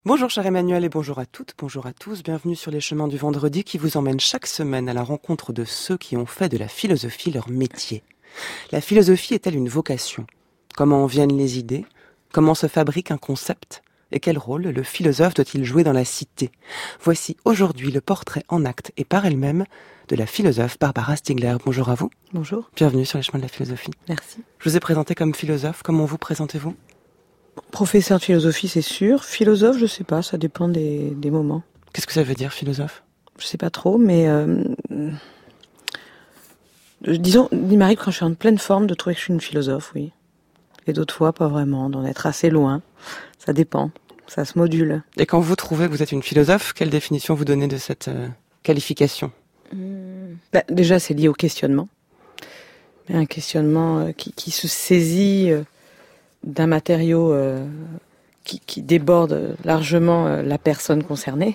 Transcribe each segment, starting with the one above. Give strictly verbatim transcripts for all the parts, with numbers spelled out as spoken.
Bonjour cher Emmanuel et bonjour à toutes, bonjour à tous, bienvenue sur les chemins du vendredi qui vous emmènent chaque semaine à la rencontre de ceux qui ont fait de la philosophie leur métier. La philosophie est-elle une vocation ? Comment en viennent les idées ? Comment se fabrique un concept ? Et quel rôle le philosophe doit-il jouer dans la cité ? Voici aujourd'hui le portrait en actes et par elle-même de la philosophe Barbara Stiegler. Bonjour à vous. Bonjour. Bienvenue sur les chemins de la philosophie. Merci. Je vous ai présenté comme philosophe, comment vous présentez-vous ? Professeur de philosophie, c'est sûr. Philosophe, je sais pas, ça dépend des, des moments. Qu'est-ce que ça veut dire, philosophe ? Je sais pas trop, mais euh, disons, il m'arrive quand je suis en pleine forme de trouver que je suis une philosophe, oui. Et d'autres fois, pas vraiment, d'en être assez loin. Ça dépend, ça se module. Et quand vous trouvez que vous êtes une philosophe, quelle définition vous donnez de cette euh, qualification ? Mmh. Bah, déjà, c'est lié au questionnement. Mais un questionnement euh, qui, qui se saisit euh, d'un matériau euh, qui, qui déborde largement euh, la personne concernée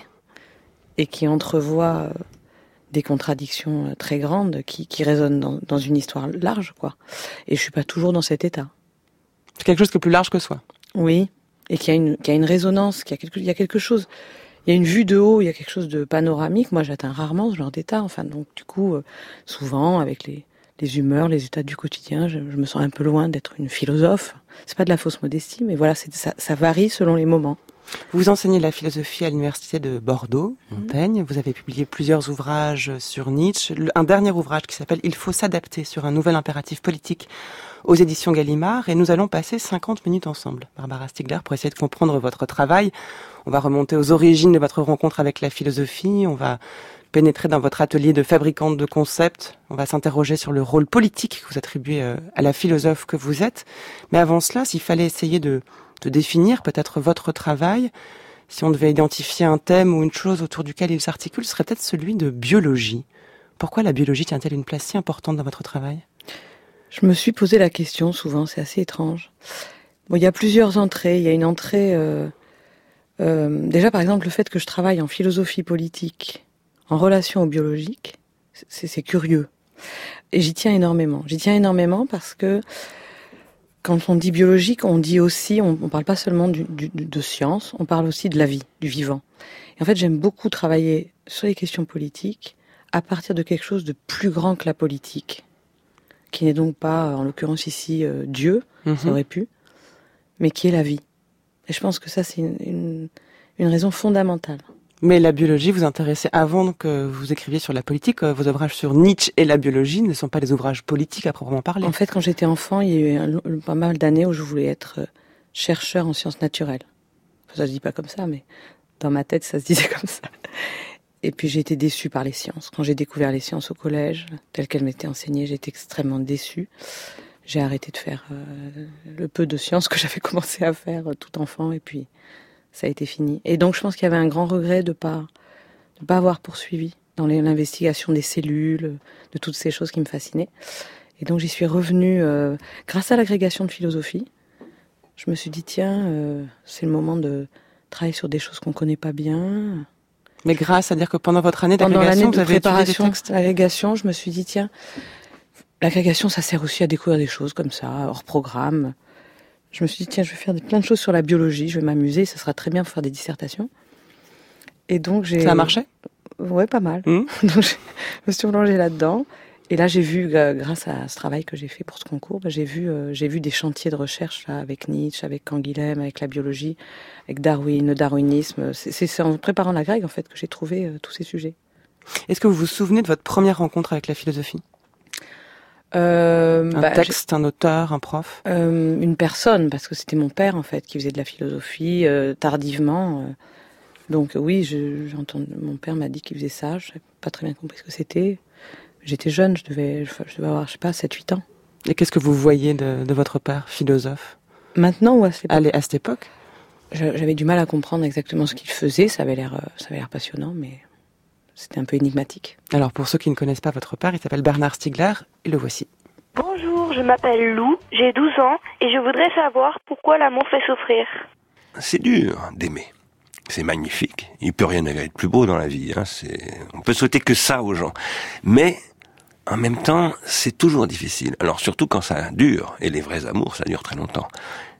et qui entrevoit euh, des contradictions euh, très grandes qui, qui résonnent dans, dans une histoire large, quoi. Et je suis pas toujours dans cet état. C'est quelque chose qui est plus large que soi. Oui, et qui a une, qui a une résonance, qui a quelque, il y a quelque chose, il y a une vue de haut, il y a quelque chose de panoramique. Moi, j'atteins rarement ce genre d'état. Enfin, donc du coup, euh, souvent avec les les humeurs, les états du quotidien, je, je me sens un peu loin d'être une philosophe. C'est pas de la fausse modestie, mais voilà, c'est, ça, ça varie selon les moments. Vous enseignez la philosophie à l'université de Bordeaux, Montaigne. Mmh. Vous avez publié plusieurs ouvrages sur Nietzsche. Un dernier ouvrage qui s'appelle « Il faut s'adapter sur un nouvel impératif politique » aux éditions Gallimard. Et nous allons passer cinquante minutes ensemble, Barbara Stiegler, pour essayer de comprendre votre travail. On va remonter aux origines de votre rencontre avec la philosophie. On va pénétrer dans votre atelier de fabricante de concepts. On va s'interroger sur le rôle politique que vous attribuez à la philosophe que vous êtes. Mais avant cela, s'il fallait essayer de, de définir peut-être votre travail, si on devait identifier un thème ou une chose autour duquel il s'articule, ce serait peut-être celui de biologie. Pourquoi la biologie tient-elle une place si importante dans votre travail ? Je me suis posé la question souvent, c'est assez étrange. Bon, il y a plusieurs entrées. Il y a une entrée... Euh, euh, déjà, par exemple, le fait que je travaille en philosophie politique en relation au biologique, c'est, c'est curieux. Et j'y tiens énormément. J'y tiens énormément parce que quand on dit biologique, on dit aussi, on ne parle pas seulement du, du, de science, on parle aussi de la vie, du vivant. Et en fait, j'aime beaucoup travailler sur les questions politiques à partir de quelque chose de plus grand que la politique, qui n'est donc pas, en l'occurrence ici, euh, Dieu, mmh. ça aurait pu, mais qui est la vie. Et je pense que ça, c'est une, une, une raison fondamentale. Mais la biologie vous intéressait avant que vous écriviez sur la politique. Vos ouvrages sur Nietzsche et la biologie ne sont pas des ouvrages politiques à proprement parler. En fait, quand j'étais enfant, il y a eu un, pas mal d'années où je voulais être chercheur en sciences naturelles. Enfin, ça se dit pas comme ça, mais dans ma tête, ça se disait comme ça. Et puis j'ai été déçue par les sciences. Quand j'ai découvert les sciences au collège, telles qu'elles m'étaient enseignées, j'étais extrêmement déçue. J'ai arrêté de faire euh, le peu de sciences que j'avais commencé à faire euh, tout enfant, et puis ça a été fini. Et donc je pense qu'il y avait un grand regret de pas de pas avoir poursuivi dans les, l'investigation des cellules, de toutes ces choses qui me fascinaient. Et donc j'y suis revenue euh, grâce à l'agrégation de philosophie. Je me suis dit tiens, euh, c'est le moment de travailler sur des choses qu'on connaît pas bien. Mais grâce, c'est-à-dire que pendant votre année d'agrégation, pendant l'année de vous avez préparation étudié des textes. L'agrégation, je me suis dit tiens, l'agrégation ça sert aussi à découvrir des choses comme ça, hors programme. Je me suis dit, tiens, je vais faire plein de choses sur la biologie, je vais m'amuser, ça sera très bien pour faire des dissertations. Et donc j'ai... Ça a marché ? Ouais, pas mal. Mmh. Donc je me suis plongée là-dedans. Et là, j'ai vu, grâce à ce travail que j'ai fait pour ce concours, bah, j'ai vu, euh, j'ai vu des chantiers de recherche là, avec Nietzsche, avec Canguilhem, avec la biologie, avec Darwin, le darwinisme. C'est, c'est, c'est en préparant la grecque, en fait, que j'ai trouvé euh, tous ces sujets. Est-ce que vous vous souvenez de votre première rencontre avec la philosophie ? Euh, un bah, texte, un auteur, un prof euh, Une personne, parce que c'était mon père en fait qui faisait de la philosophie euh, tardivement. Euh, donc oui, je, j'entends, mon père m'a dit qu'il faisait ça. Je n'avais pas très bien compris ce que c'était. J'étais jeune, je devais, je devais avoir, je sais pas, sept huit ans. Et qu'est-ce que vous voyez de, de votre père, philosophe ? Maintenant ou à cette époque ? Allez, à cette époque ? J'avais du mal à comprendre exactement ce qu'il faisait. Ça avait l'air, ça avait l'air passionnant, mais c'était un peu énigmatique. Alors, pour ceux qui ne connaissent pas votre père, il s'appelle Bernard Stiegler, et le voici. Bonjour, je m'appelle Lou, j'ai douze ans, et je voudrais savoir pourquoi l'amour fait souffrir. C'est dur d'aimer. C'est magnifique. Il peut rien être plus beau dans la vie. Hein. C'est... On peut souhaiter que ça aux gens. Mais, en même temps, c'est toujours difficile. Alors, surtout quand ça dure. Et les vrais amours, ça dure très longtemps.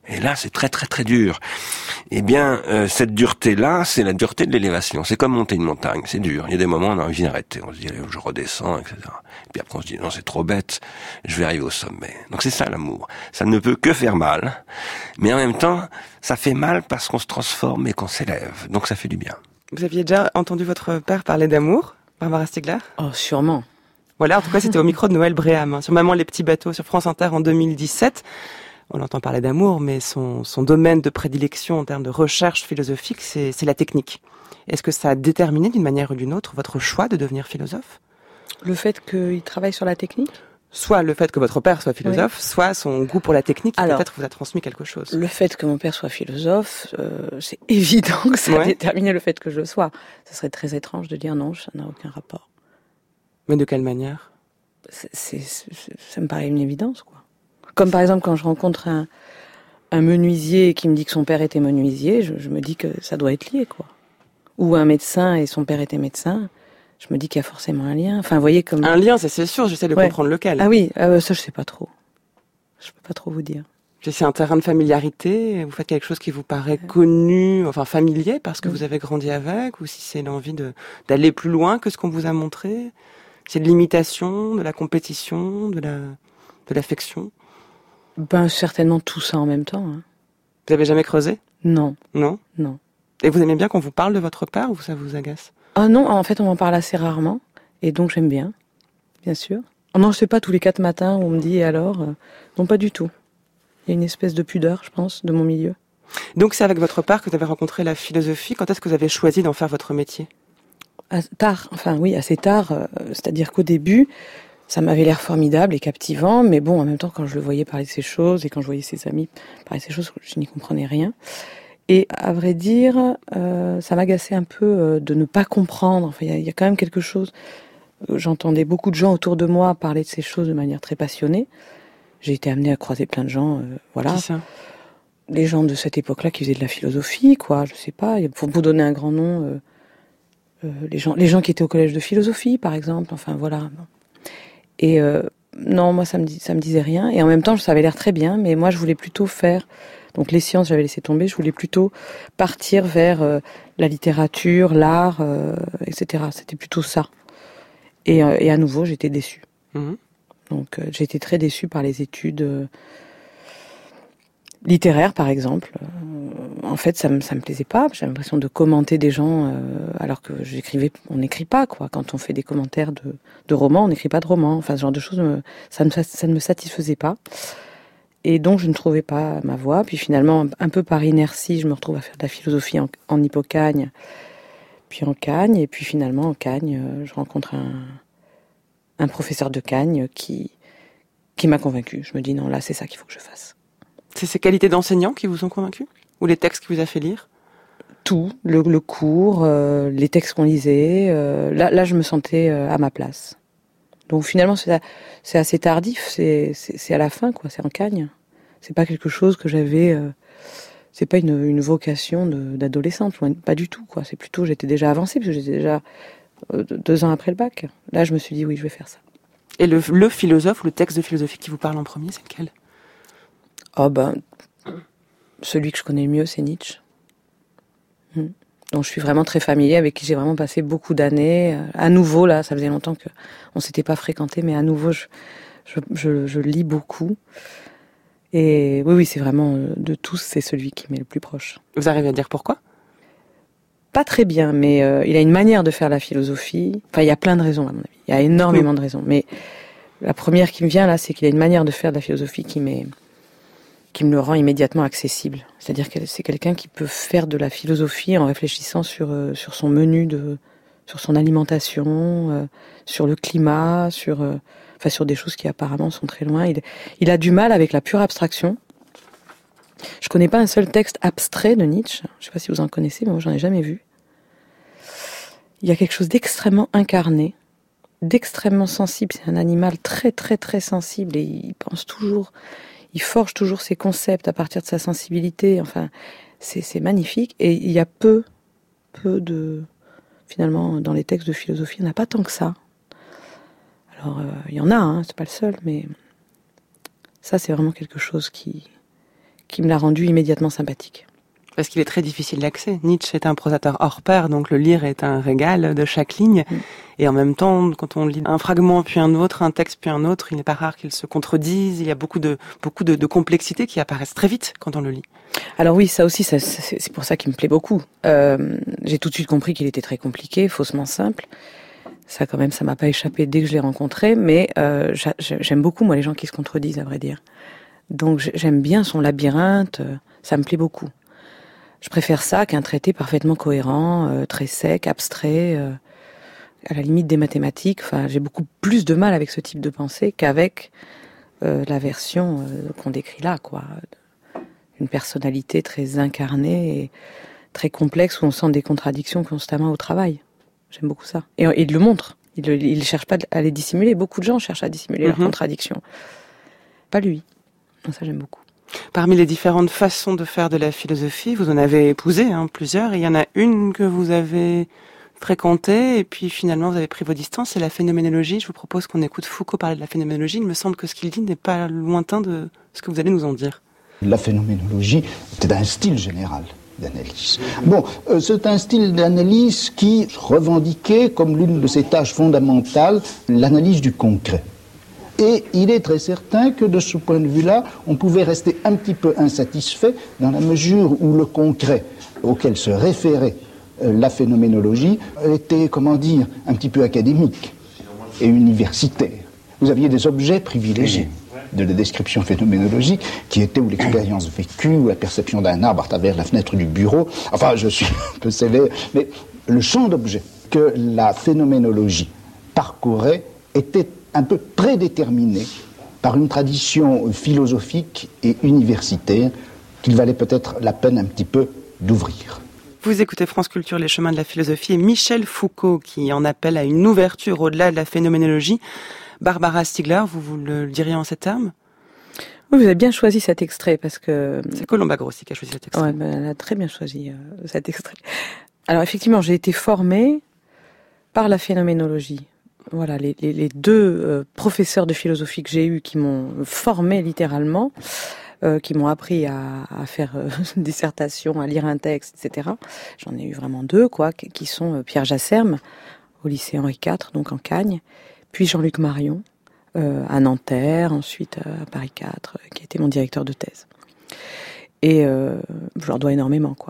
Et là, c'est très très très dur. Eh bien, euh, cette dureté-là, c'est la dureté de l'élévation. C'est comme monter une montagne, c'est dur. Il y a des moments où on a envie d'arrêter. On se dit, allez, je redescends, et cetera. Et puis après, on se dit, non, c'est trop bête, je vais arriver au sommet. Donc c'est ça l'amour. Ça ne peut que faire mal, mais en même temps, ça fait mal parce qu'on se transforme et qu'on s'élève. Donc ça fait du bien. Vous aviez déjà entendu votre père parler d'amour, Barbara Stiegler ? Oh, sûrement. Voilà, en tout cas, c'était au micro de Noël Bréham, hein, sur Maman les petits bateaux, sur France Inter en deux mille dix-sept. On entend parler d'amour, mais son, son domaine de prédilection en termes de recherche philosophique, c'est, c'est la technique. Est-ce que ça a déterminé d'une manière ou d'une autre votre choix de devenir philosophe ? Le fait qu'il travaille sur la technique ? Soit le fait que votre père soit philosophe, oui. soit son goût pour la technique qui Alors, peut-être vous a transmis quelque chose. Le fait que mon père soit philosophe, euh, c'est évident que ça ouais. a déterminé le fait que je le sois. Ce serait très étrange de dire non, ça n'a aucun rapport. Mais de quelle manière ? c'est, c'est, c'est, Ça me paraît une évidence, quoi. Comme par exemple quand je rencontre un, un menuisier qui me dit que son père était menuisier, je, je me dis que ça doit être lié, quoi. Ou un médecin et son père était médecin, je me dis qu'il y a forcément un lien. Enfin, vous voyez comme... Un lien, c'est, c'est sûr, j'essaie de ouais. comprendre lequel. Ah oui, euh, ça je sais pas trop. Je peux pas trop vous dire. C'est un terrain de familiarité, vous faites quelque chose qui vous paraît ouais. connu, enfin familier, parce que oui. vous avez grandi avec, ou si c'est l'envie de, d'aller plus loin que ce qu'on vous a montré. C'est de l'imitation, de la compétition, de la, de l'affection. Ben, certainement tout ça en même temps. Hein. Vous avez jamais creusé ? Non. Non ? Non. Et vous aimez bien qu'on vous parle de votre père ou ça vous agace ? Ah non, en fait, on m'en parle assez rarement. Et donc, j'aime bien, bien sûr. Oh non, je sais pas, tous les quatre matins, on me dit, et alors euh, non, pas du tout. Il y a une espèce de pudeur, je pense, de mon milieu. Donc, c'est avec votre père que vous avez rencontré la philosophie. Quand est-ce que vous avez choisi d'en faire votre métier ? À, Tard, enfin oui, assez tard. Euh, c'est-à-dire qu'au début... Ça m'avait l'air formidable et captivant, mais bon, en même temps, quand je le voyais parler de ces choses et quand je voyais ses amis parler de ces choses, je n'y comprenais rien. Et à vrai dire, euh, ça m'agaçait un peu euh, de ne pas comprendre. Enfin, il y, y a quand même quelque chose. J'entendais beaucoup de gens autour de moi parler de ces choses de manière très passionnée. J'ai été amenée à croiser plein de gens, euh, voilà. Qui ça ? Les gens de cette époque-là qui faisaient de la philosophie, quoi. Je sais pas. Pour vous donner un grand nom, euh, euh, les gens, les gens qui étaient au collège de philosophie, par exemple. Enfin, voilà. Et euh, non, moi ça me ça me disait rien. Et en même temps, ça avait l'air très bien, mais moi je voulais plutôt faire. Donc les sciences, j'avais laissé tomber. Je voulais plutôt partir vers euh, la littérature, l'art, euh, et cetera. C'était plutôt ça. Et, euh, et à nouveau, j'étais déçue. Mmh. Donc euh, j'ai été très déçue par les études euh, littéraires, par exemple. Euh, en fait, ça me ça me plaisait pas. J'avais l'impression de commenter des gens euh, alors que j'écrivais. On n'écrit pas, quoi. Quand on fait des commentaires de de romans, on n'écrit pas de romans. Enfin, ce genre de choses, me, ça ne ça ne me satisfaisait pas. Et donc, je ne trouvais pas ma voie. Puis finalement, un peu par inertie, je me retrouve à faire de la philosophie en, en Hippocagne, puis en Cagne. Et puis finalement, en Cagne, euh, je rencontre un un professeur de Cagne qui qui m'a convaincue. Je me dis non, là, c'est ça qu'il faut que je fasse. C'est ces qualités d'enseignant qui vous ont convaincu ? Ou les textes qui vous a fait lire ? Tout, le, le cours, euh, les textes qu'on lisait. Euh, là, là, je me sentais euh, à ma place. Donc finalement, c'est, c'est assez tardif. C'est, c'est, c'est à la fin, quoi. C'est en Cagne. C'est pas quelque chose que j'avais. Euh, c'est pas une, une vocation de, d'adolescente, pas du tout, quoi. C'est plutôt, j'étais déjà avancée parce que j'étais déjà euh, deux ans après le bac. Là, je me suis dit oui, je vais faire ça. Et le, le philosophe ou le texte de philosophie qui vous parle en premier, c'est lequel ? Oh ben, celui que je connais le mieux, c'est Nietzsche. Hmm. Donc je suis vraiment très familier, avec qui j'ai vraiment passé beaucoup d'années. À nouveau, là, ça faisait longtemps qu'on ne s'était pas fréquenté, mais à nouveau, je, je, je, je lis beaucoup. Et oui, oui, c'est vraiment, de tous, c'est celui qui m'est le plus proche. Vous arrivez à dire pourquoi ? Pas très bien, mais euh, il a une manière de faire la philosophie. Enfin, il y a plein de raisons, à mon avis. Il y a énormément de raisons. Mais la première qui me vient, là, c'est qu'il a une manière de faire de la philosophie qui m'est... qui me le rend immédiatement accessible. C'est-à-dire que c'est quelqu'un qui peut faire de la philosophie en réfléchissant sur euh, sur son menu, de, sur son alimentation, euh, sur le climat, sur euh, enfin sur des choses qui apparemment sont très loin. Il, il a du mal avec la pure abstraction. Je connais pas un seul texte abstrait de Nietzsche. Je sais pas si vous en connaissez, mais moi j'en ai jamais vu. Il y a quelque chose d'extrêmement incarné, d'extrêmement sensible. C'est un animal très très très sensible et il pense toujours. Il forge toujours ses concepts à partir de sa sensibilité. Enfin, c'est, c'est magnifique. Et il y a peu, peu de... Finalement, dans les textes de philosophie, il n'y en a pas tant que ça. Alors, euh, il y en a, hein, c'est pas le seul, mais ça, c'est vraiment quelque chose qui, qui me l'a rendu immédiatement sympathique. Parce qu'il est très difficile d'accès. Nietzsche est un prosateur hors pair, donc le lire est un régal de chaque ligne. Mm. Et en même temps, quand on lit un fragment puis un autre, un texte puis un autre, il n'est pas rare qu'ils se contredisent. Il y a beaucoup de beaucoup de, de complexités qui apparaissent très vite quand on le lit. Alors oui, ça aussi, ça, c'est, c'est pour ça qu'il me plaît beaucoup. Euh, j'ai tout de suite compris qu'il était très compliqué, faussement simple. Ça, quand même, ça m'a pas échappé dès que je l'ai rencontré. Mais euh, j'aime beaucoup, moi, les gens qui se contredisent, à vrai dire. Donc j'aime bien son labyrinthe. Ça me plaît beaucoup. Je préfère ça qu'un traité parfaitement cohérent, euh, très sec, abstrait, euh, à la limite des mathématiques. Enfin, j'ai beaucoup plus de mal avec ce type de pensée qu'avec euh, la version euh, qu'on décrit là, quoi. Une personnalité très incarnée et très complexe où on sent des contradictions constamment au travail. J'aime beaucoup ça. Et, et il le montre. Il ne cherche pas à les dissimuler. Beaucoup de gens cherchent à dissimuler mm-hmm. leurs contradictions. Pas lui. Donc ça, j'aime beaucoup. Parmi les différentes façons de faire de la philosophie, vous en avez épousé hein, plusieurs, et il y en a une que vous avez fréquentée, et puis finalement vous avez pris vos distances, c'est la phénoménologie. Je vous propose qu'on écoute Foucault parler de la phénoménologie. Il me semble que ce qu'il dit n'est pas lointain de ce que vous allez nous en dire. La phénoménologie était un style général d'analyse. Bon, euh, c'est un style d'analyse qui revendiquait comme l'une de ses tâches fondamentales l'analyse du concret. Et il est très certain que de ce point de vue-là, on pouvait rester un petit peu insatisfait dans la mesure où le concret auquel se référait euh, la phénoménologie était, comment dire, un petit peu académique et universitaire. Vous aviez des objets privilégiés de la description phénoménologique qui étaient ou l'expérience vécue ou la perception d'un arbre à travers la fenêtre du bureau. Enfin, je suis un peu sévère, mais le champ d'objets que la phénoménologie parcourait était un peu prédéterminé par une tradition philosophique et universitaire qu'il valait peut-être la peine un petit peu d'ouvrir. Vous écoutez France Culture, les chemins de la philosophie, et Michel Foucault qui en appelle à une ouverture au-delà de la phénoménologie. Barbara Stiegler, vous, vous le diriez en ces termes ? Oui, vous avez bien choisi cet extrait parce que... C'est Colomba Grossi qui a choisi cet extrait. Ouais, ben, elle a très bien choisi euh, cet extrait. Alors effectivement, j'ai été formée par la phénoménologie. Voilà, les, les, les deux euh, professeurs de philosophie que j'ai eus qui m'ont formé littéralement, euh, qui m'ont appris à, à faire euh, une dissertation, à lire un texte, et cetera. J'en ai eu vraiment deux, quoi, qui sont euh, Pierre Jasserme, au lycée Henri quatre, donc en Cagne, puis Jean-Luc Marion, euh, à Nanterre, ensuite euh, à Paris quatre, euh, qui était mon directeur de thèse. Et euh, je leur dois énormément, quoi.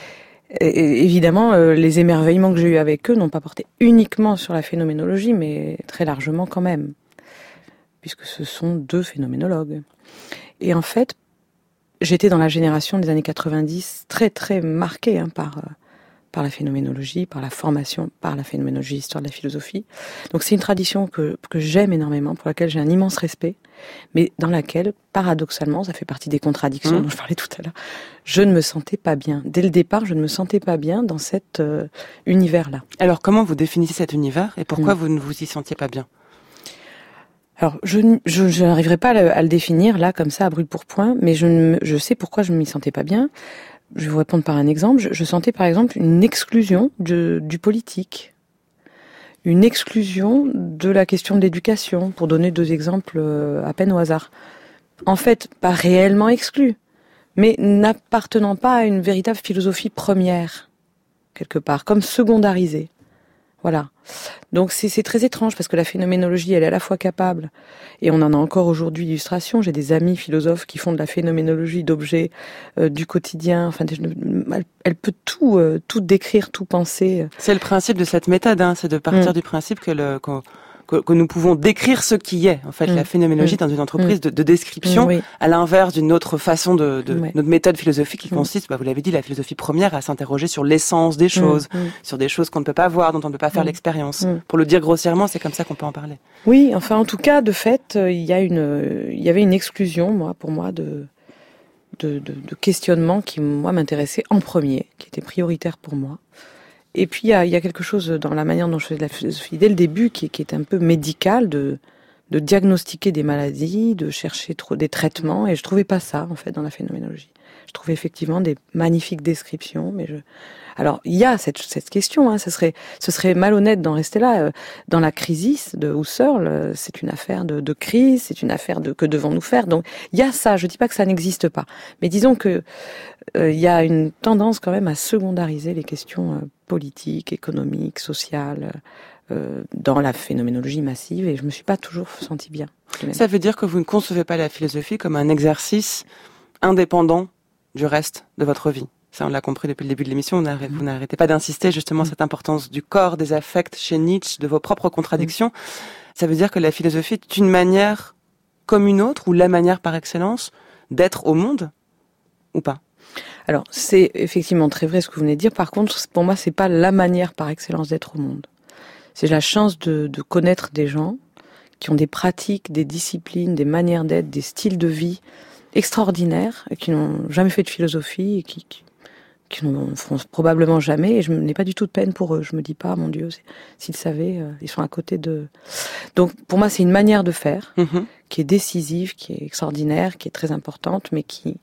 Et évidemment, euh, les émerveillements que j'ai eus avec eux n'ont pas porté uniquement sur la phénoménologie, mais très largement quand même, puisque ce sont deux phénoménologues. Et en fait, j'étais dans la génération des années quatre-vingt-dix très très marquée hein, par euh, par la phénoménologie, par la formation, par la phénoménologie, l'histoire de la philosophie. Donc c'est une tradition que que j'aime énormément, pour laquelle j'ai un immense respect, mais dans laquelle, paradoxalement, ça fait partie des contradictions mmh. dont je parlais tout à l'heure, je ne me sentais pas bien. Dès le départ, je ne me sentais pas bien dans cet euh, univers-là. Alors, comment vous définissez cet univers et pourquoi mmh. vous ne vous y sentiez pas bien ? Alors, je, je, je n'arriverai pas à le, à le définir, là, comme ça, à brûle-pourpoint, mais je, ne, je sais pourquoi je ne m'y sentais pas bien. Je vais vous répondre par un exemple. Je, je sentais, par exemple, une exclusion de, du politique. Une exclusion de la question de l'éducation, pour donner deux exemples euh, à peine au hasard. En fait, pas réellement exclu, mais n'appartenant pas à une véritable philosophie première, quelque part, comme secondarisée. Voilà. Donc c'est, c'est très étrange, parce que la phénoménologie, elle est à la fois capable, et on en a encore aujourd'hui d'illustration, j'ai des amis philosophes qui font de la phénoménologie d'objets euh, du quotidien, enfin, elle, elle peut tout, euh, tout décrire, tout penser. C'est le principe de cette méthode, hein, c'est de partir mmh. du principe que le... qu'on... Que, que nous pouvons décrire ce qui est, en fait, mmh. la phénoménologie mmh. dans une entreprise mmh. de, de description, mmh, oui. à l'inverse d'une autre façon de, de ouais. notre méthode philosophique qui mmh. consiste, bah, vous l'avez dit, la philosophie première, à s'interroger sur l'essence des choses, mmh. sur des choses qu'on ne peut pas voir, dont on ne peut pas faire mmh. l'expérience. Mmh. Pour le dire grossièrement, c'est comme ça qu'on peut en parler. Oui, enfin, en tout cas, de fait, il y a une, il y avait une exclusion, moi, pour moi, de, de, de, de questionnement qui, moi, m'intéressait en premier, qui était prioritaire pour moi. Et puis, il y a, il y a quelque chose dans la manière dont je fais de la philosophie dès le début qui, qui est un peu médical, de, de diagnostiquer des maladies, de chercher trop des traitements, et je trouvais pas ça en fait dans la phénoménologie. Je trouvais effectivement des magnifiques descriptions, mais je alors il y a cette cette question, hein, ce serait ce serait malhonnête d'en rester là. Dans la crise de Husserl, c'est une affaire de, de crise, c'est une affaire de que devons-nous faire. Donc il y a ça. Je dis pas que ça n'existe pas, mais disons que euh, il y a une tendance quand même à secondariser les questions euh, politiques, économiques, sociales euh, dans la phénoménologie massive, et je me suis pas toujours sentie bien. Ça veut dire que vous ne concevez pas la philosophie comme un exercice indépendant du reste de votre vie. Ça, on l'a compris depuis le début de l'émission. Vous n'arrêtez pas d'insister justement sur cette importance du corps, des affects chez Nietzsche, de vos propres contradictions. Ça veut dire que la philosophie est une manière comme une autre, ou la manière par excellence, d'être au monde, ou pas? Alors, c'est effectivement très vrai ce que vous venez de dire. Par contre, pour moi, c'est pas la manière par excellence d'être au monde. C'est la chance de, de connaître des gens qui ont des pratiques, des disciplines, des manières d'être, des styles de vie extraordinaires, et qui n'ont jamais fait de philosophie, et qui, qui qui n'en font probablement jamais, et je n'ai pas du tout de peine pour eux. Je me dis pas, mon Dieu, s'ils savaient, euh, ils sont à côté de... Donc, pour moi, c'est une manière de faire mm-hmm. qui est décisive, qui est extraordinaire, qui est très importante, mais qui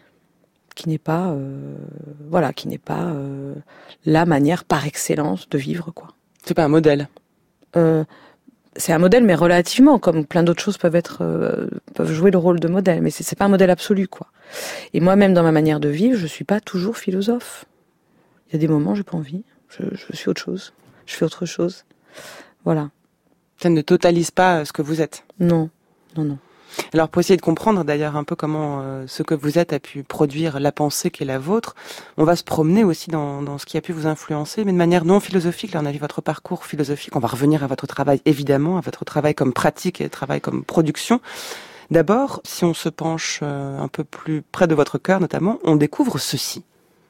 qui n'est pas, euh, voilà, qui n'est pas euh, la manière par excellence de vivre, quoi. C'est pas un modèle. Euh, c'est un modèle, mais relativement, comme plein d'autres choses peuvent être, euh, peuvent jouer le rôle de modèle, mais c'est, c'est pas un modèle absolu, quoi. Et moi-même, dans ma manière de vivre, je suis pas toujours philosophe. Il y a des moments, j'ai pas envie. Je, je suis autre chose. Je fais autre chose. Voilà. Ça ne totalise pas ce que vous êtes. Non, non, non. Alors, pour essayer de comprendre d'ailleurs un peu comment euh, ce que vous êtes a pu produire la pensée qui est la vôtre, on va se promener aussi dans, dans ce qui a pu vous influencer, mais de manière non philosophique. Là, on a vu votre parcours philosophique. On va revenir à votre travail, évidemment, à votre travail comme pratique et travail comme production. D'abord, si on se penche euh, un peu plus près de votre cœur, notamment, on découvre ceci.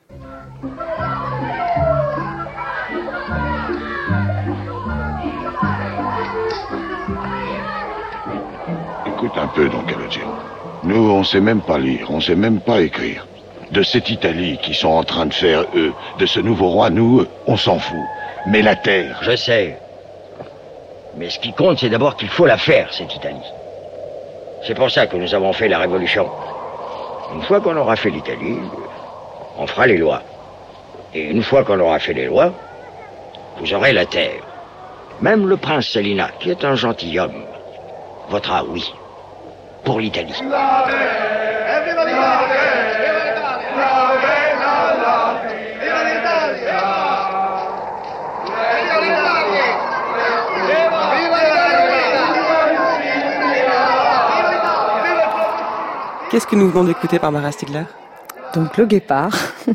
Écoute un peu, Don Calogero. Nous, on sait même pas lire, on sait même pas écrire. De cette Italie qu'ils sont en train de faire, eux, de ce nouveau roi, nous, on s'en fout. Mais la terre... Je sais. Mais ce qui compte, c'est d'abord qu'il faut la faire, cette Italie. C'est pour ça que nous avons fait la Révolution. Une fois qu'on aura fait l'Italie, on fera les lois. Et une fois qu'on aura fait les lois, vous aurez la terre. Même le prince Salina, qui est un gentilhomme, votera oui pour l'Italie. Qu'est-ce que nous venons d'écouter, Barbara Stiegler? Donc, Le Guépard.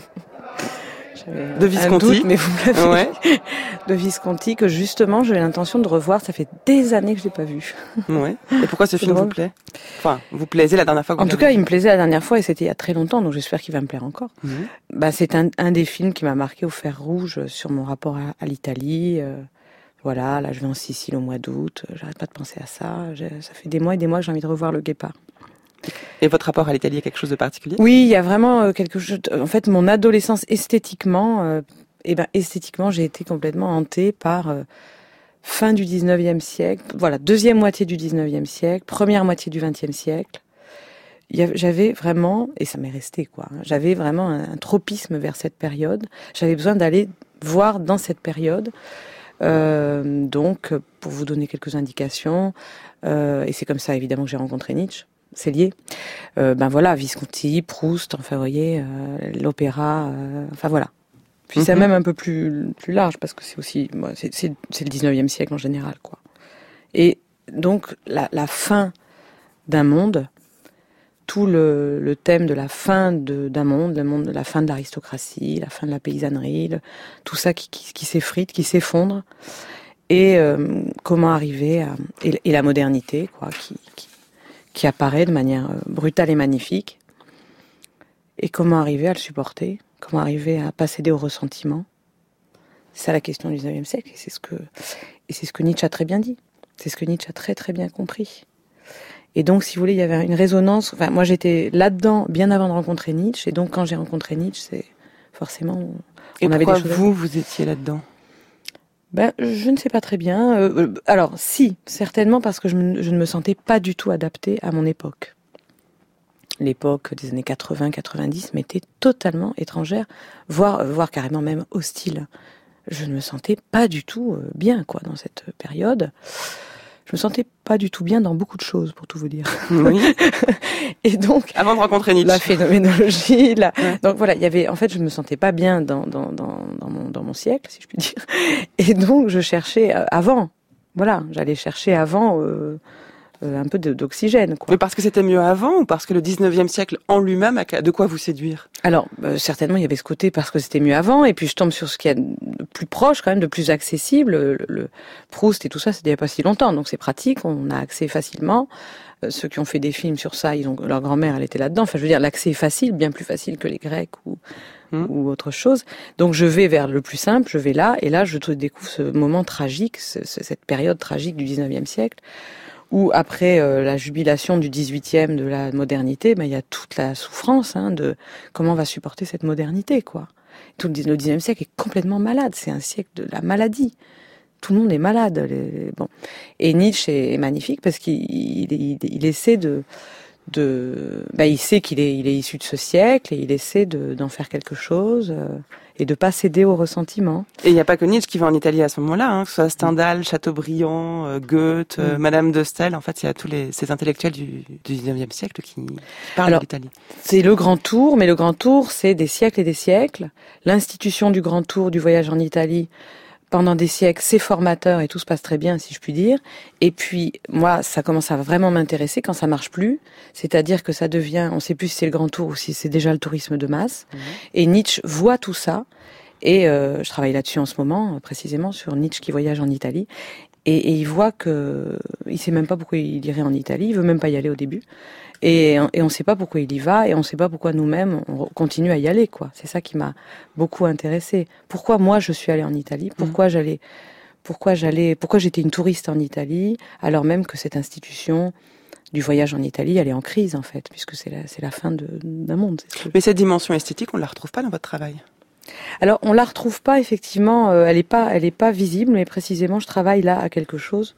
De Visconti. Doute, mais vous me l'avez ouais. De Visconti, que justement, j'ai l'intention de revoir. Ça fait des années que je l'ai pas vu. Ouais. Et pourquoi ce film vous plaît? Enfin, vous plaisait la dernière fois que vous En tout cas, vu. Il me plaisait la dernière fois, et c'était il y a très longtemps, donc j'espère qu'il va me plaire encore. Mmh. Bah, c'est un, un des films qui m'a marqué au fer rouge sur mon rapport à, à l'Italie. Euh, voilà, là, je vais en Sicile au mois d'août. J'arrête pas de penser à ça. Je, ça fait des mois et des mois que j'ai envie de revoir Le Guépard. Et votre rapport à l'Italie est quelque chose de particulier? Oui, il y a vraiment quelque chose. En fait, mon adolescence esthétiquement, euh, eh ben esthétiquement, j'ai été complètement hantée par euh, fin du dix-neuvième siècle. Voilà, deuxième moitié du dix-neuvième siècle, première moitié du vingtième siècle. Il y avait, j'avais vraiment, et ça m'est resté quoi. Hein, j'avais vraiment un, un tropisme vers cette période. J'avais besoin d'aller voir dans cette période. Euh, donc, pour vous donner quelques indications, euh, et c'est comme ça évidemment que j'ai rencontré Nietzsche. C'est lié. Euh, ben voilà, Visconti, Proust, enfin, vous voyez, euh, l'opéra, euh, enfin voilà. Puis mm-hmm. c'est même un peu plus plus large parce que c'est aussi, bon, c'est, c'est, c'est le dix-neuvième siècle en général, quoi. Et donc la, la fin d'un monde, tout le, le thème de la fin de, d'un monde, le monde, la fin de l'aristocratie, la fin de la paysannerie, le, tout ça qui, qui, qui s'effrite, qui s'effondre, et euh, comment arriver à et, et la modernité, quoi, qui, qui qui apparaît de manière brutale et magnifique. Et comment arriver à le supporter? Comment arriver à pas céder au ressentiment? C'est ça la question du dix-neuvième siècle, et c'est ce que, et c'est ce que Nietzsche a très bien dit. C'est ce que Nietzsche a très très bien compris. Et donc, si vous voulez, il y avait une résonance. Enfin, moi, j'étais là-dedans bien avant de rencontrer Nietzsche, et donc quand j'ai rencontré Nietzsche, c'est forcément... On et avait pourquoi des choses vous, vous étiez là-dedans? Ben, je ne sais pas très bien. Euh, alors, si, certainement parce que je, me, je ne me sentais pas du tout adaptée à mon époque. L'époque des années quatre-vingts quatre-vingt-dix m'était totalement étrangère, voire, voire carrément même hostile. Je ne me sentais pas du tout bien, quoi, dans cette période. Je me sentais pas du tout bien dans beaucoup de choses, pour tout vous dire. Oui. Et donc, avant de rencontrer Nietzsche, la phénoménologie, la... Ouais. donc voilà, il y avait, en fait, je me sentais pas bien dans dans dans dans mon dans mon siècle, si je puis dire. Et donc, je cherchais avant. Voilà, j'allais chercher avant euh, euh, un peu de, d'oxygène, quoi. Mais parce que c'était mieux avant ou parce que le dix-neuvième siècle en lui-même a de quoi vous séduire? Alors, euh, certainement, il y avait ce côté parce que c'était mieux avant, et puis je tombe sur ce qu'il y a de plus proche, quand même, de plus accessible. Le, le Proust et tout ça, c'était il n'y a pas si longtemps, donc c'est pratique, on a accès facilement. Euh, ceux qui ont fait des films sur ça, ils ont, leur grand-mère, elle était là-dedans. Enfin, je veux dire, l'accès est facile, bien plus facile que les Grecs ou, mmh. ou autre chose. Donc, je vais vers le plus simple, je vais là, et là, je découvre ce moment tragique, ce, cette période tragique du dix-neuvième siècle, où après euh, la jubilation du dix-huitième de la modernité, ben il y a toute la souffrance hein, de comment on va supporter cette modernité, quoi. Tout le dix-neuvième siècle est complètement malade, c'est un siècle de la maladie. Tout le monde est malade. Les... Bon. Et Nietzsche est magnifique parce qu'il il, il, il essaie de, de, ben il sait qu'il est, il est issu de ce siècle et il essaie de, d'en faire quelque chose. Euh... et de pas céder au ressentiment. Et il n'y a pas que Nietzsche qui va en Italie à ce moment-là, hein, que ce soit Stendhal, Chateaubriand, euh, Goethe, euh, mm. Madame de Staël. En fait, il y a tous les, ces intellectuels du, du dix-neuvième siècle qui, qui parlent Alors, de l'Italie. C'est le Grand Tour, mais le Grand Tour, c'est des siècles et des siècles. L'institution du Grand Tour, du voyage en Italie, pendant des siècles, c'est formateur et tout se passe très bien, si je puis dire. Et puis, moi, ça commence à vraiment m'intéresser quand ça marche plus. C'est-à-dire que ça devient, on sait plus si c'est le Grand Tour ou si c'est déjà le tourisme de masse. Mmh. Et Nietzsche voit tout ça. Et euh, je travaille là-dessus en ce moment, précisément, sur Nietzsche qui voyage en Italie. Et, et il voit que, il sait même pas pourquoi il irait en Italie. Il veut même pas y aller au début. Et, et on sait pas pourquoi il y va, et on sait pas pourquoi nous-mêmes on continue à y aller, quoi. C'est ça qui m'a beaucoup intéressée. Pourquoi moi je suis allée en Italie? Pourquoi mmh. j'allais, pourquoi j'allais, pourquoi j'étais une touriste en Italie, alors même que cette institution du voyage en Italie, elle est en crise en fait, puisque c'est la, c'est la fin de, d'un monde. C'est Mais cette dimension esthétique, on la retrouve pas dans votre travail? Alors on la retrouve pas effectivement. Euh, elle est pas, elle est pas visible, mais précisément je travaille là à quelque chose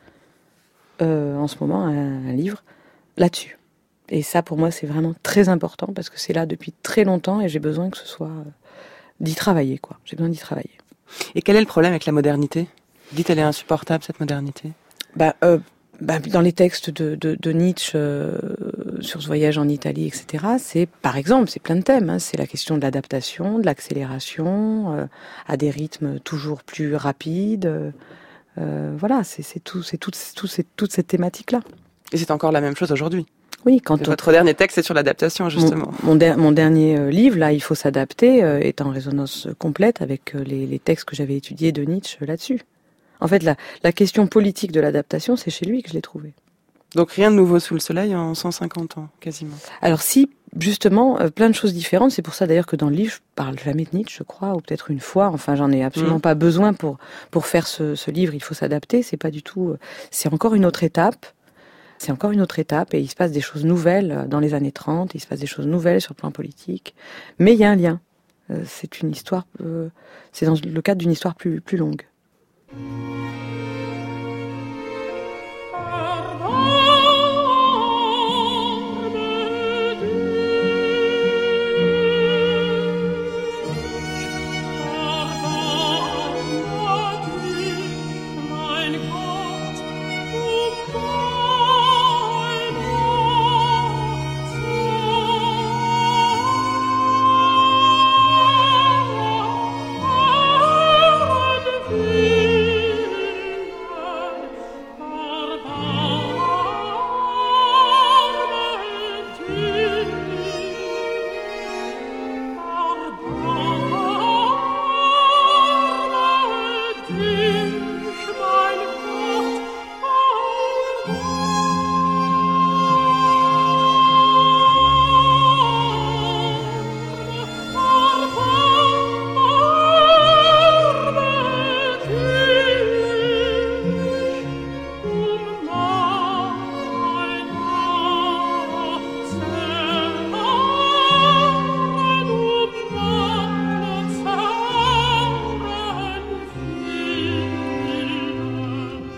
euh, en ce moment, un, un livre là-dessus. Et ça, pour moi, c'est vraiment très important parce que c'est là depuis très longtemps et j'ai besoin que ce soit euh, d'y travailler, quoi. J'ai besoin d'y travailler. Et quel est le problème avec la modernité? Dites, elle est insupportable, cette modernité. Bah, euh, bah dans les textes de, de, de Nietzsche euh, sur ce voyage en Italie, et cetera, c'est, par exemple, c'est plein de thèmes. Hein, c'est la question de l'adaptation, de l'accélération, euh, à des rythmes toujours plus rapides. Euh, voilà, c'est, c'est tout, c'est tout, c'est tout, c'est toute cette thématique-là. Et c'est encore la même chose aujourd'hui. Oui, quand on... Votre dernier texte est sur l'adaptation, justement. Mon, mon, der- mon dernier euh, livre, là, il faut s'adapter, euh, est en résonance complète avec euh, les, les textes que j'avais étudiés de Nietzsche euh, là-dessus. En fait, la, la question politique de l'adaptation, c'est chez lui que je l'ai trouvée. Donc rien de nouveau sous le soleil en cent cinquante ans, quasiment. Alors si, justement, euh, plein de choses différentes. C'est pour ça d'ailleurs que dans le livre, je parle jamais de Nietzsche, je crois, ou peut-être une fois. Enfin, j'en ai absolument mmh. pas besoin pour pour faire ce, ce livre. Il faut s'adapter. C'est pas du tout. Euh, c'est encore une autre étape. C'est encore une autre étape et il se passe des choses nouvelles dans les années trente, il se passe des choses nouvelles sur le plan politique. Mais il y a un lien. Euh, c'est une histoire, euh, c'est dans le cadre d'une histoire plus, plus longue.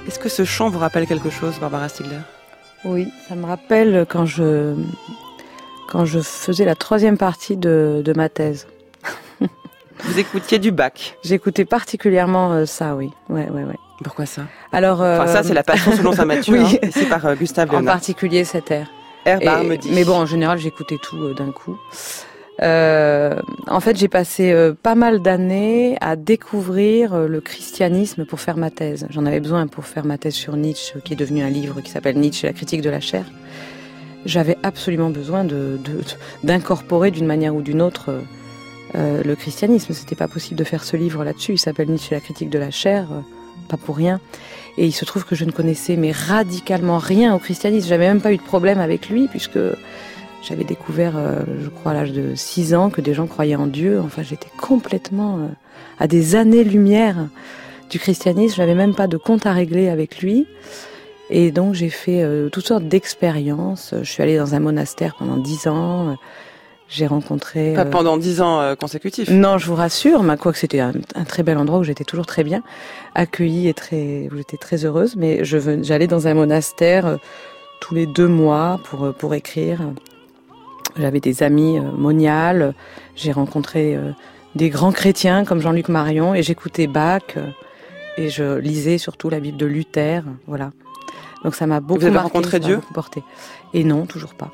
Est-ce que ce chant vous rappelle quelque chose, Barbara Stiegler ? Oui, ça me rappelle quand je, quand je faisais la troisième partie de, de ma thèse. Vous écoutiez du Bach ? J'écoutais particulièrement euh, ça, oui. Ouais, ouais, ouais. Pourquoi ça ? Alors, euh, enfin, ça, c'est la Passion selon saint Matthieu, oui. hein, ici par euh, Gustave En Léonard. particulier cet air. Air Et, Barmedy. mais bon, en général, j'écoutais tout euh, d'un coup. Euh, en fait, j'ai passé euh, pas mal d'années à découvrir euh, le christianisme pour faire ma thèse. J'en avais besoin pour faire ma thèse sur Nietzsche, qui est devenu un livre qui s'appelle Nietzsche et la critique de la chair. J'avais absolument besoin de, de, d'incorporer d'une manière ou d'une autre euh, euh, le christianisme. C'était pas possible de faire ce livre là-dessus. Il s'appelle Nietzsche et la critique de la chair, euh, pas pour rien. Et il se trouve que je ne connaissais mais radicalement rien au christianisme. J'avais même pas eu de problème avec lui, puisque j'avais découvert, euh, je crois, à l'âge de six ans, que des gens croyaient en Dieu. Enfin, j'étais complètement euh, à des années-lumière du christianisme. J'avais même pas de compte à régler avec lui. Et donc, j'ai fait euh, toutes sortes d'expériences. Je suis allée dans un monastère pendant dix ans. J'ai rencontré... Pas euh... pendant dix ans euh, consécutifs. Non, je vous rassure, mais quoique c'était un, un très bel endroit où j'étais toujours très bien accueillie et très, où j'étais très heureuse. Mais je venais, j'allais dans un monastère euh, tous les deux mois pour, pour écrire. J'avais des amis euh, moniales. J'ai rencontré euh, des grands chrétiens comme Jean-Luc Marion et j'écoutais Bach euh, et je lisais surtout la Bible de Luther. Voilà. Donc ça m'a beaucoup Vous avez marqué, rencontré Dieu ? beaucoup porté. Et non, toujours pas.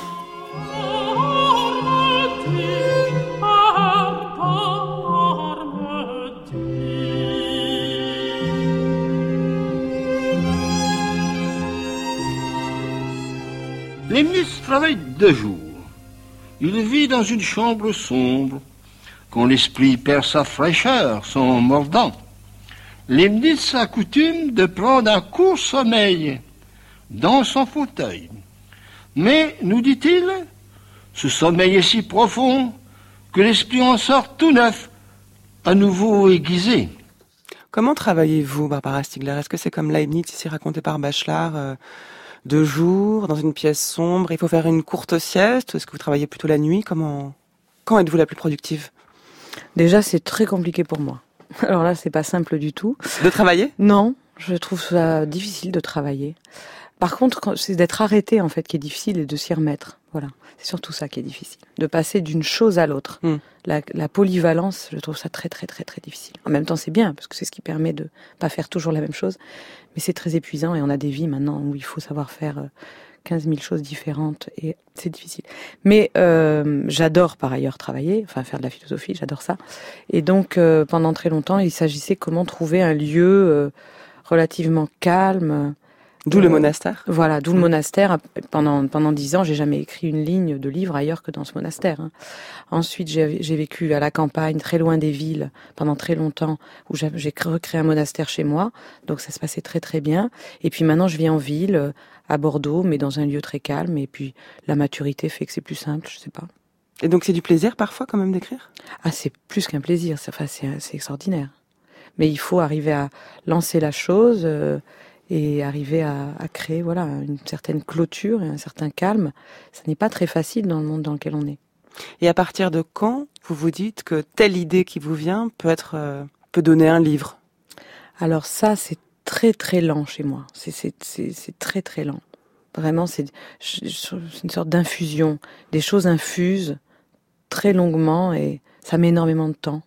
Leibniz travaille de jour. Il vit dans une chambre sombre. Quand l'esprit perd sa fraîcheur, son mordant, Leibniz a coutume de prendre un court sommeil dans son fauteuil. Mais, nous dit-il, ce sommeil est si profond que l'esprit en sort tout neuf, à nouveau aiguisé. Comment travaillez-vous, Barbara Stiegler ? Est-ce que c'est comme Leibniz, ici raconté par Bachelard, euh, de jour, dans une pièce sombre, il faut faire une courte sieste ? Est-ce que vous travaillez plutôt la nuit ? Comment, quand êtes-vous la plus productive ? Déjà, c'est très compliqué pour moi. Alors là, c'est pas simple du tout. De travailler ? Non, je trouve ça difficile de travailler. Par contre, c'est d'être arrêté, en fait, qui est difficile et de s'y remettre. Voilà. C'est surtout ça qui est difficile. De passer d'une chose à l'autre. Mm. La, la polyvalence, je trouve ça très, très, très, très difficile. En même temps, c'est bien, parce que c'est ce qui permet de pas faire toujours la même chose. Mais c'est très épuisant et on a des vies maintenant où il faut savoir faire quinze mille choses différentes et c'est difficile. Mais euh, j'adore par ailleurs travailler, enfin faire de la philosophie, j'adore ça. Et donc, euh, pendant très longtemps, il s'agissait comment trouver un lieu euh, relativement calme. D'où euh, le monastère. Voilà, d'où le monastère. Pendant pendant dix ans, j'ai jamais écrit une ligne de livre ailleurs que dans ce monastère. Hein. Ensuite, j'ai, j'ai vécu à la campagne, très loin des villes, pendant très longtemps, où j'ai, j'ai recréé un monastère chez moi. Donc ça se passait très très bien. Et puis maintenant, je vis en ville, à Bordeaux, mais dans un lieu très calme. Et puis la maturité fait que c'est plus simple, je sais pas. Et donc c'est du plaisir parfois quand même d'écrire ? Ah, c'est plus qu'un plaisir. C'est, enfin, c'est, c'est extraordinaire. Mais il faut arriver à lancer la chose. Euh, et arriver à, à créer voilà une certaine clôture et un certain calme. Ça n'est pas très facile dans le monde dans lequel on est. Et à partir de quand vous vous dites que telle idée qui vous vient peut être euh, peut donner un livre ? Alors ça, c'est très très lent chez moi. C'est c'est c'est, c'est très très lent. Vraiment, c'est, c'est une sorte d'infusion. Des choses infusent très longuement et ça met énormément de temps.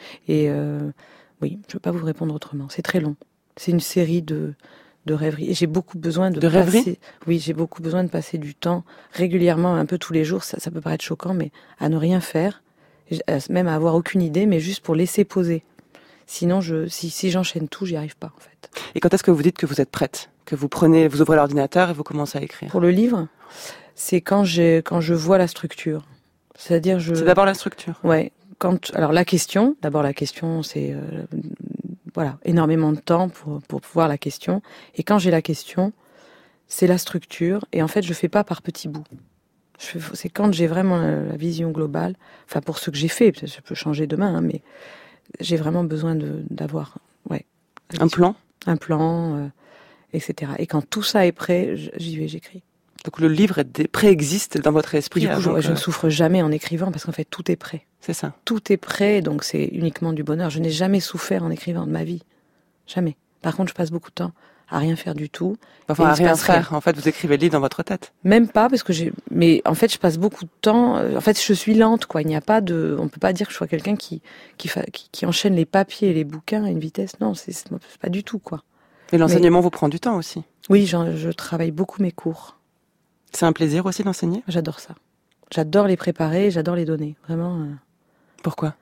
Et euh, oui, je ne peux pas vous répondre autrement. C'est très long. C'est une série de de rêveries. Et j'ai beaucoup besoin de, de passer, oui, j'ai beaucoup besoin de passer du temps régulièrement, un peu tous les jours. Ça, ça peut paraître choquant, mais à ne rien faire, même à avoir aucune idée, mais juste pour laisser poser. Sinon, je, si, si j'enchaîne tout, j'y arrive pas, en fait. Et quand est-ce que vous dites que vous êtes prête, que vous prenez, vous ouvrez l'ordinateur et vous commencez à écrire ? Pour le livre, c'est quand j'ai, quand je vois la structure. C'est-à-dire, je. C'est d'abord la structure. Ouais. Quand, alors la question, d'abord la question, c'est euh, voilà, énormément de temps pour pour voir la question. Et quand j'ai la question, c'est la structure. Et en fait, je fais pas par petits bouts. Je fais, c'est quand j'ai vraiment la, la vision globale. Enfin, pour ce que j'ai fait, peut-être ça peut changer demain, hein, mais j'ai vraiment besoin de d'avoir, ouais, un plan, un plan, euh, et cetera. Et quand tout ça est prêt, j'y vais, j'écris. Donc le livre préexiste dans votre esprit. Du coup, je, que... je ne souffre jamais en écrivant parce qu'en fait tout est prêt. C'est ça. Tout est prêt, donc c'est uniquement du bonheur. Je n'ai jamais souffert en écrivant de ma vie, jamais. Par contre, je passe beaucoup de temps à rien faire du tout. Enfin, à rien faire. Rien. En fait, vous écrivez le livre dans votre tête. Même pas, parce que j'ai, mais en fait, je passe beaucoup de temps, en fait, je suis lente, quoi. Il n'y a pas de, on peut pas dire que je sois quelqu'un qui, qui, fa... qui, qui enchaîne les papiers et les bouquins à une vitesse. Non, c'est, c'est pas du tout, quoi. Et l'enseignement mais... vous prend du temps aussi. Oui, je, je travaille beaucoup mes cours. C'est un plaisir aussi d'enseigner? J'adore ça. J'adore les préparer, j'adore les donner. Vraiment. Euh... Pourquoi?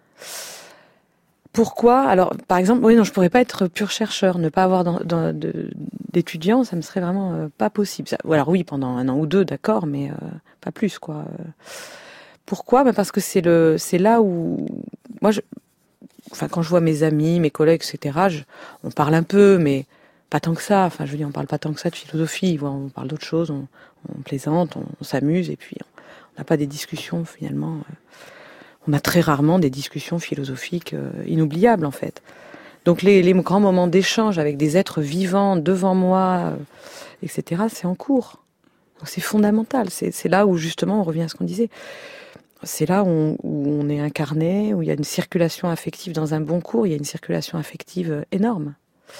Pourquoi? Alors, par exemple, oui, non, je pourrais pas être pur chercheur, ne pas avoir dans, dans, de, d'étudiants, ça me serait vraiment euh, pas possible. Ça, ou alors oui, pendant un an ou deux, d'accord, mais euh, pas plus, quoi. Pourquoi? Ben parce que c'est le, c'est là où, moi, je, enfin, quand je vois mes amis, mes collègues, et cetera, je, on parle un peu, mais pas tant que ça. Enfin, je veux dire, on parle pas tant que ça de philosophie. On parle d'autres choses, on, on plaisante, on, on s'amuse, et puis on n'a pas des discussions finalement. Euh, On a très rarement des discussions philosophiques euh, inoubliables, en fait. Donc les, les grands moments d'échange avec des êtres vivants devant moi, euh, et cetera, c'est en cours. Donc c'est fondamental. C'est, c'est là où, justement, on revient à ce qu'on disait. C'est là où on, où on est incarné, où il y a une circulation affective dans un bon cours, il y a une circulation affective énorme.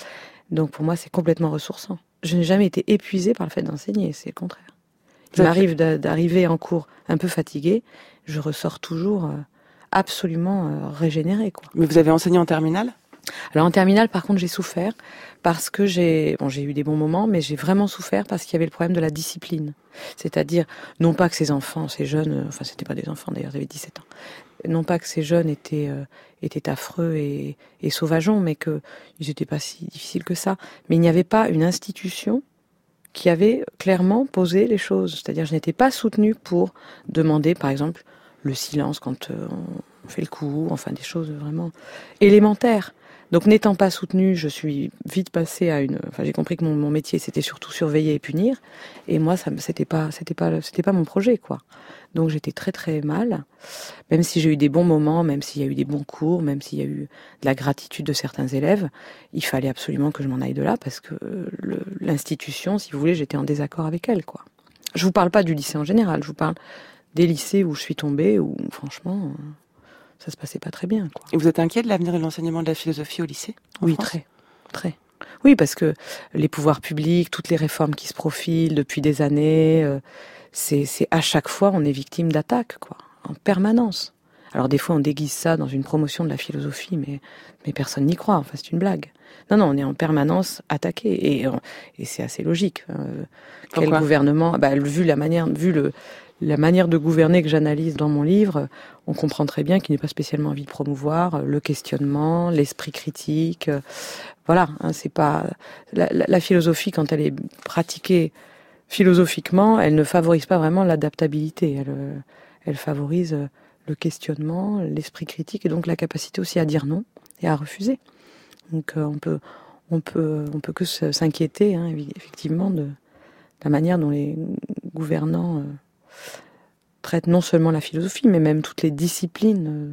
Donc pour moi, c'est complètement ressourçant. Je n'ai jamais été épuisée par le fait d'enseigner, c'est le contraire. Il m'arrive d'arriver en cours un peu fatiguée, je ressors toujours euh, absolument euh, régénérée, quoi. Mais vous avez enseigné en terminale? Alors en terminale, par contre, j'ai souffert parce que j'ai, bon, j'ai eu des bons moments, mais j'ai vraiment souffert parce qu'il y avait le problème de la discipline. C'est-à-dire, non pas que ces enfants, ces jeunes, euh, enfin c'était pas des enfants d'ailleurs, ils avaient dix-sept ans, non pas que ces jeunes étaient euh, étaient affreux et, et sauvageons, mais que ils étaient pas si difficiles que ça. Mais il n'y avait pas une institution qui avait clairement posé les choses. C'est-à-dire, je n'étais pas soutenue pour demander, par exemple, le silence quand euh, on fait le coup, enfin des choses vraiment élémentaires. Donc, n'étant pas soutenue, je suis vite passée à une... Enfin, j'ai compris que mon, mon métier, c'était surtout surveiller et punir. Et moi, ça, c'était pas, c'était pas, c'était pas mon projet, quoi. Donc, j'étais très, très mal. Même si j'ai eu des bons moments, même s'il y a eu des bons cours, même s'il y a eu de la gratitude de certains élèves, il fallait absolument que je m'en aille de là parce que le, l'institution, si vous voulez, j'étais en désaccord avec elle, quoi. Je vous parle pas du lycée en général, je vous parle des lycées où je suis tombée, où, franchement... ça se passait pas très bien, quoi. Et vous êtes inquiet de l'avenir de l'enseignement de la philosophie au lycée? Oui, France très, très. Oui, parce que les pouvoirs publics, toutes les réformes qui se profilent depuis des années, euh, c'est, c'est à chaque fois on est victime d'attaques, quoi, en permanence. Alors des fois on déguise ça dans une promotion de la philosophie, mais mais personne n'y croit. Enfin, c'est une blague. Non, non, on est en permanence attaqué et et c'est assez logique. Euh, quel gouvernement? Bah, vu la manière, vu le La manière de gouverner que j'analyse dans mon livre, on comprend très bien qu'il n'est pas spécialement envie de promouvoir le questionnement, l'esprit critique. Voilà, hein, c'est pas la, la, la philosophie quand elle est pratiquée philosophiquement, elle ne favorise pas vraiment l'adaptabilité. Elle, elle favorise le questionnement, l'esprit critique et donc la capacité aussi à dire non et à refuser. Donc euh, on peut, on peut, on peut que s'inquiéter, hein, effectivement, de la manière dont les gouvernants euh, traite non seulement la philosophie, mais même toutes les disciplines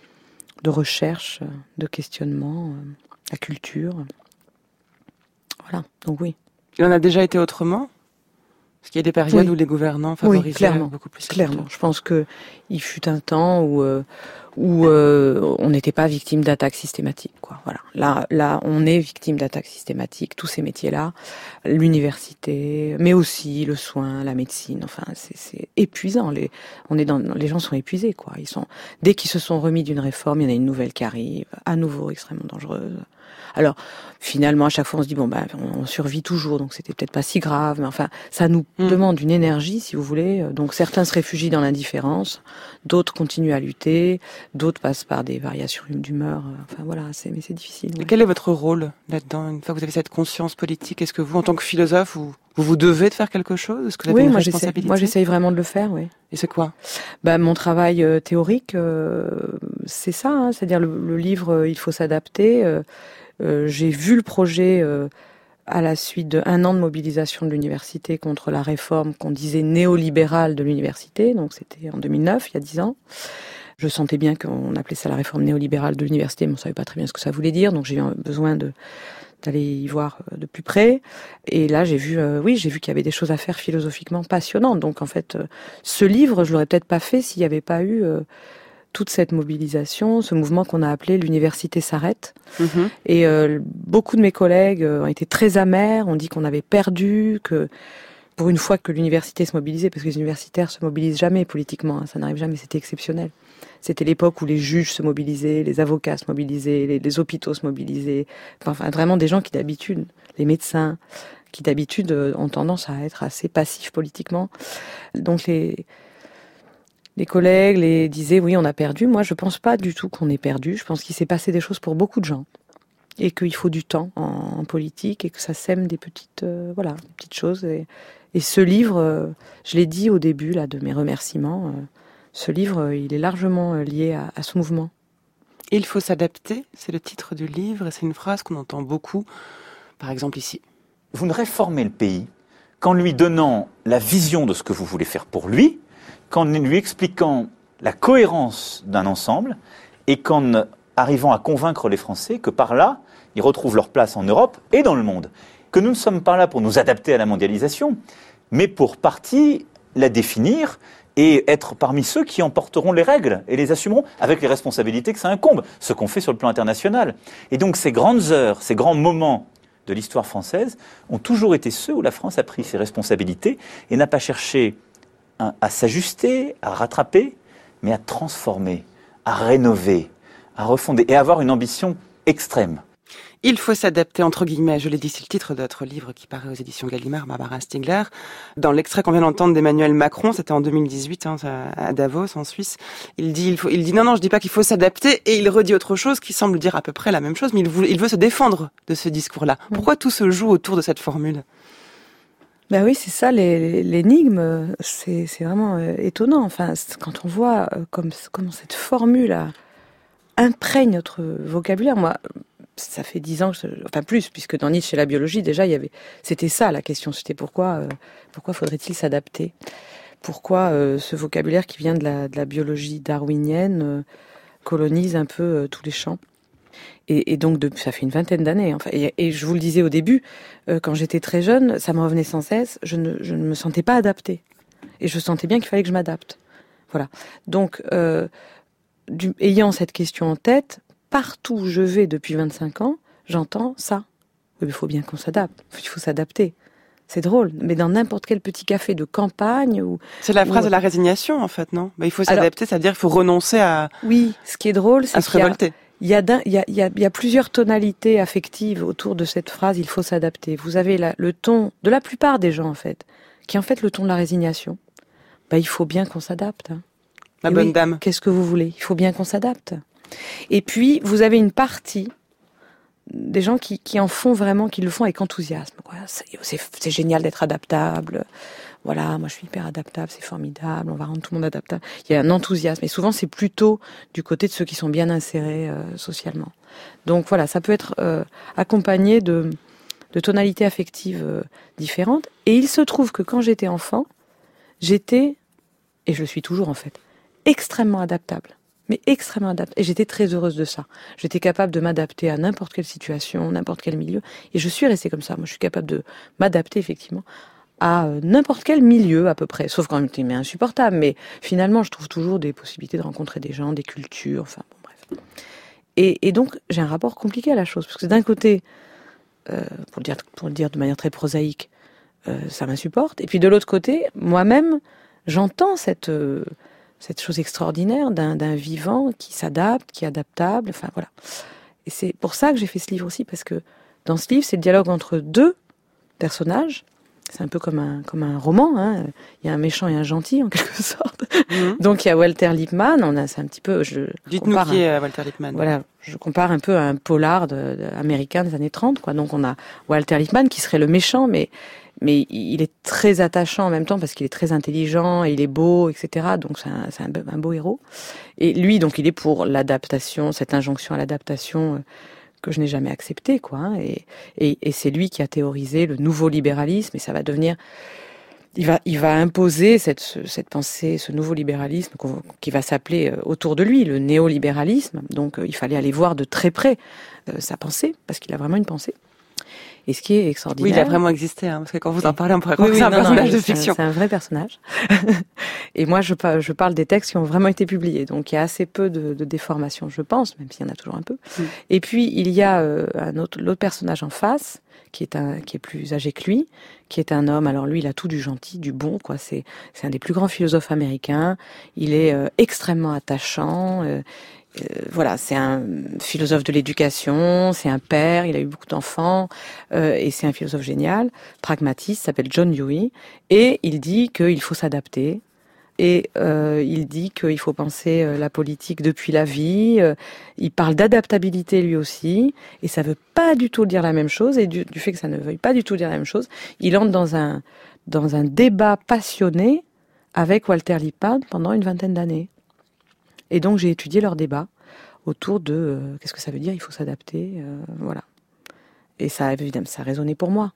de recherche, de questionnement, la culture. Voilà, donc oui. Il en a déjà été autrement? Parce qu'il y a des périodes oui. où les gouvernants favorisaient oui, clairement, beaucoup plus. Clairement, je pense que il fut un temps où euh, où euh, on n'était pas victime d'attaques systématiques, quoi. Voilà, là, là, on est victime d'attaques systématiques. Tous ces métiers-là, l'université, mais aussi le soin, la médecine. Enfin, c'est, c'est épuisant. Les, on est dans, les gens sont épuisés, quoi. Ils sont dès qu'ils se sont remis d'une réforme, il y en a une nouvelle qui arrive, à nouveau extrêmement dangereuse. Alors, finalement, à chaque fois, on se dit, bon, bah, on survit toujours, donc c'était peut-être pas si grave, mais enfin, ça nous mmh. demande une énergie, si vous voulez. Donc, certains se réfugient dans l'indifférence, d'autres continuent à lutter, d'autres passent par des variations d'humeur. Enfin, voilà, c'est, mais c'est difficile. Ouais. Et quel est votre rôle là-dedans? Une fois que vous avez cette conscience politique, est-ce que vous, en tant que philosophe, vous vous, vous devez de faire quelque chose? Est-ce que vous avez oui, une moi, responsabilité? J'essaie, moi, j'essaye vraiment de le faire, oui. Et c'est quoi? Bah, mon travail euh, théorique, euh, c'est ça, hein, c'est-à-dire le, le livre euh, « Il faut s'adapter euh, ». Euh, j'ai vu le projet euh, à la suite d'un an de mobilisation de l'université contre la réforme qu'on disait néolibérale de l'université, donc c'était en deux mille neuf, il y a dix ans. Je sentais bien qu'on appelait ça la réforme néolibérale de l'université, mais on savait pas très bien ce que ça voulait dire, donc j'ai eu besoin de d'aller y voir de plus près. Et là, j'ai vu, euh, oui, j'ai vu qu'il y avait des choses à faire philosophiquement passionnantes. Donc en fait, euh, ce livre, je l'aurais peut-être pas fait s'il n'y avait pas eu... Euh, toute cette mobilisation, ce mouvement qu'on a appelé l'université s'arrête. Mmh. Et euh, beaucoup de mes collègues ont été très amers, ont dit qu'on avait perdu, que pour une fois que l'université se mobilisait, parce que les universitaires se mobilisent jamais politiquement, hein, ça n'arrive jamais, c'était exceptionnel. C'était l'époque où les juges se mobilisaient, les avocats se mobilisaient, les, les hôpitaux se mobilisaient, enfin vraiment des gens qui d'habitude, les médecins, qui d'habitude ont tendance à être assez passifs politiquement. Donc les, les collègues les disaient oui on a perdu, moi je pense pas du tout qu'on ait perdu, je pense qu'il s'est passé des choses pour beaucoup de gens. Et qu'il faut du temps en, en politique et que ça sème des petites, euh, voilà, petites choses. Et, et ce livre, euh, je l'ai dit au début là de mes remerciements, euh, ce livre, euh, il est largement euh, lié à, à ce mouvement. Il faut s'adapter, c'est le titre du livre et c'est une phrase qu'on entend beaucoup, par exemple ici. Vous ne réformez le pays qu'en lui donnant la vision de ce que vous voulez faire pour lui, qu'en lui expliquant la cohérence d'un ensemble et qu'en arrivant à convaincre les Français que par là, ils retrouvent leur place en Europe et dans le monde. Que nous ne sommes pas là pour nous adapter à la mondialisation, mais pour partie la définir et être parmi ceux qui en porteront les règles et les assumeront avec les responsabilités que ça incombe, ce qu'on fait sur le plan international. Et donc ces grandes heures, ces grands moments de l'histoire française ont toujours été ceux où la France a pris ses responsabilités et n'a pas cherché à, à s'ajuster, à rattraper, mais à transformer, à rénover, à refonder et à avoir une ambition extrême. Il faut s'adapter, entre guillemets, je l'ai dit, c'est le titre de votre livre qui paraît aux éditions Gallimard, Barbara Stiegler. Dans l'extrait qu'on vient d'entendre d'Emmanuel Macron, c'était en deux mille dix-huit, hein, à Davos, en Suisse, il dit, il faut, il dit non, non, je dis pas qu'il faut s'adapter, et il redit autre chose qui semble dire à peu près la même chose, mais il veut, il veut se défendre de ce discours-là. Pourquoi tout se joue autour de cette formule ? Ben oui, c'est ça, les, l'énigme, c'est, c'est vraiment euh, étonnant. Enfin, quand on voit euh, comme, comment cette formule a, imprègne notre vocabulaire, moi, ça fait dix ans, que je, enfin plus, puisque dans Nietzsche et la biologie, déjà, il y avait, c'était ça la question, c'était pourquoi, euh, pourquoi faudrait-il s'adapter ? Pourquoi euh, ce vocabulaire qui vient de la, de la biologie darwinienne euh, colonise un peu euh, tous les champs ? Et, et donc, de, ça fait une vingtaine d'années. Enfin, et, et je vous le disais au début, euh, quand j'étais très jeune, ça me revenait sans cesse. Je ne, je ne me sentais pas adaptée, et je sentais bien qu'il fallait que je m'adapte. Voilà. Donc, euh, du, ayant cette question en tête, partout où je vais depuis vingt-cinq ans, j'entends ça. Il faut bien qu'on s'adapte. Il faut s'adapter. C'est drôle, mais dans n'importe quel petit café de campagne ou... C'est la phrase ou... de la résignation, en fait, non ? Bah, il faut s'adapter, Alors, c'est-à-dire qu'il faut renoncer à... Oui, ce qui est drôle, c'est à se révolter. Il y a, il y a, il y a, il y a plusieurs tonalités affectives autour de cette phrase « il faut s'adapter ». Vous avez la, le ton de la plupart des gens, en fait, qui est en fait le ton de la résignation. Bah, il faut bien qu'on s'adapte. Hein. La Et bonne oui, dame. Qu'est-ce que vous voulez ? Il faut bien qu'on s'adapte. Et puis, vous avez une partie des gens qui, qui en font vraiment, qui le font avec enthousiasme. Quoi. C'est, c'est, c'est génial d'être adaptable. Voilà, moi je suis hyper adaptable, c'est formidable, on va rendre tout le monde adaptable. Il y a un enthousiasme, et souvent c'est plutôt du côté de ceux qui sont bien insérés euh, socialement. Donc voilà, ça peut être euh, accompagné de, de tonalités affectives euh, différentes. Et il se trouve que quand j'étais enfant, j'étais, et je le suis toujours en fait, extrêmement adaptable. Mais extrêmement adaptable. Et j'étais très heureuse de ça. J'étais capable de m'adapter à n'importe quelle situation, n'importe quel milieu. Et je suis restée comme ça. Moi, je suis capable de m'adapter, effectivement, à n'importe quel milieu, à peu près. Sauf quand il m'est insupportable. Mais finalement, je trouve toujours des possibilités de rencontrer des gens, des cultures, enfin, bon, bref. Et, et donc, j'ai un rapport compliqué à la chose. Parce que d'un côté, euh, pour, le dire, pour le dire de manière très prosaïque, euh, ça m'insupporte. Et puis de l'autre côté, moi-même, j'entends cette... Euh, cette chose extraordinaire d'un, d'un vivant qui s'adapte, qui est adaptable, enfin voilà. Et c'est pour ça que j'ai fait ce livre aussi, parce que dans ce livre, c'est le dialogue entre deux personnages. C'est un peu comme un, comme un roman, hein. Il y a un méchant et un gentil, en quelque sorte. Mmh. Donc il y a Walter Lippmann, on a, c'est un petit peu... Je Dites-nous qui est Walter Lippmann. Voilà, je compare un peu à un polar de, de, américain des années trente, quoi. Donc on a Walter Lippmann qui serait le méchant, mais... Mais il est très attachant en même temps parce qu'il est très intelligent, et il est beau, et cetera. Donc c'est un, c'est un, un beau héros. Et lui, donc, il est pour l'adaptation, cette injonction à l'adaptation euh, que je n'ai jamais acceptée, quoi. Hein. Et, et, et c'est lui qui a théorisé le nouveau libéralisme, et ça va devenir, il va, il va imposer cette, cette pensée, ce nouveau libéralisme qui va s'appeler autour de lui le néolibéralisme. Donc euh, il fallait aller voir de très près euh, sa pensée, parce qu'il a vraiment une pensée. Et ce qui est extraordinaire... Oui, il a vraiment existé, hein, parce que quand vous en parlez, on pourrait croire oui, que oui, c'est un non, personnage non, de c'est fiction. Un, c'est un vrai personnage. Et moi, je, je parle des textes qui ont vraiment été publiés. Donc, il y a assez peu de, de déformations, je pense, même s'il y en a toujours un peu. Mm. Et puis, il y a euh, un autre, l'autre personnage en face, qui est, un, qui est plus âgé que lui, qui est un homme. Alors, lui, il a tout du gentil, du bon, quoi. C'est, c'est un des plus grands philosophes américains. Il est euh, extrêmement attachant. Euh, Euh, voilà, c'est un philosophe de l'éducation, c'est un père, il a eu beaucoup d'enfants, euh, et c'est un philosophe génial, pragmatiste, s'appelle John Dewey, et il dit qu'il faut s'adapter, et euh, il dit qu'il faut penser euh, la politique depuis la vie, euh, il parle d'adaptabilité lui aussi, et ça veut pas du tout dire la même chose, et du, du fait que ça ne veuille pas du tout dire la même chose, il entre dans un, dans un débat passionné avec Walter Lippmann pendant une vingtaine d'années. Et donc, j'ai étudié leur débat autour de euh, qu'est-ce que ça veut dire, il faut s'adapter, euh, voilà. Et ça, évidemment, ça a résonné pour moi.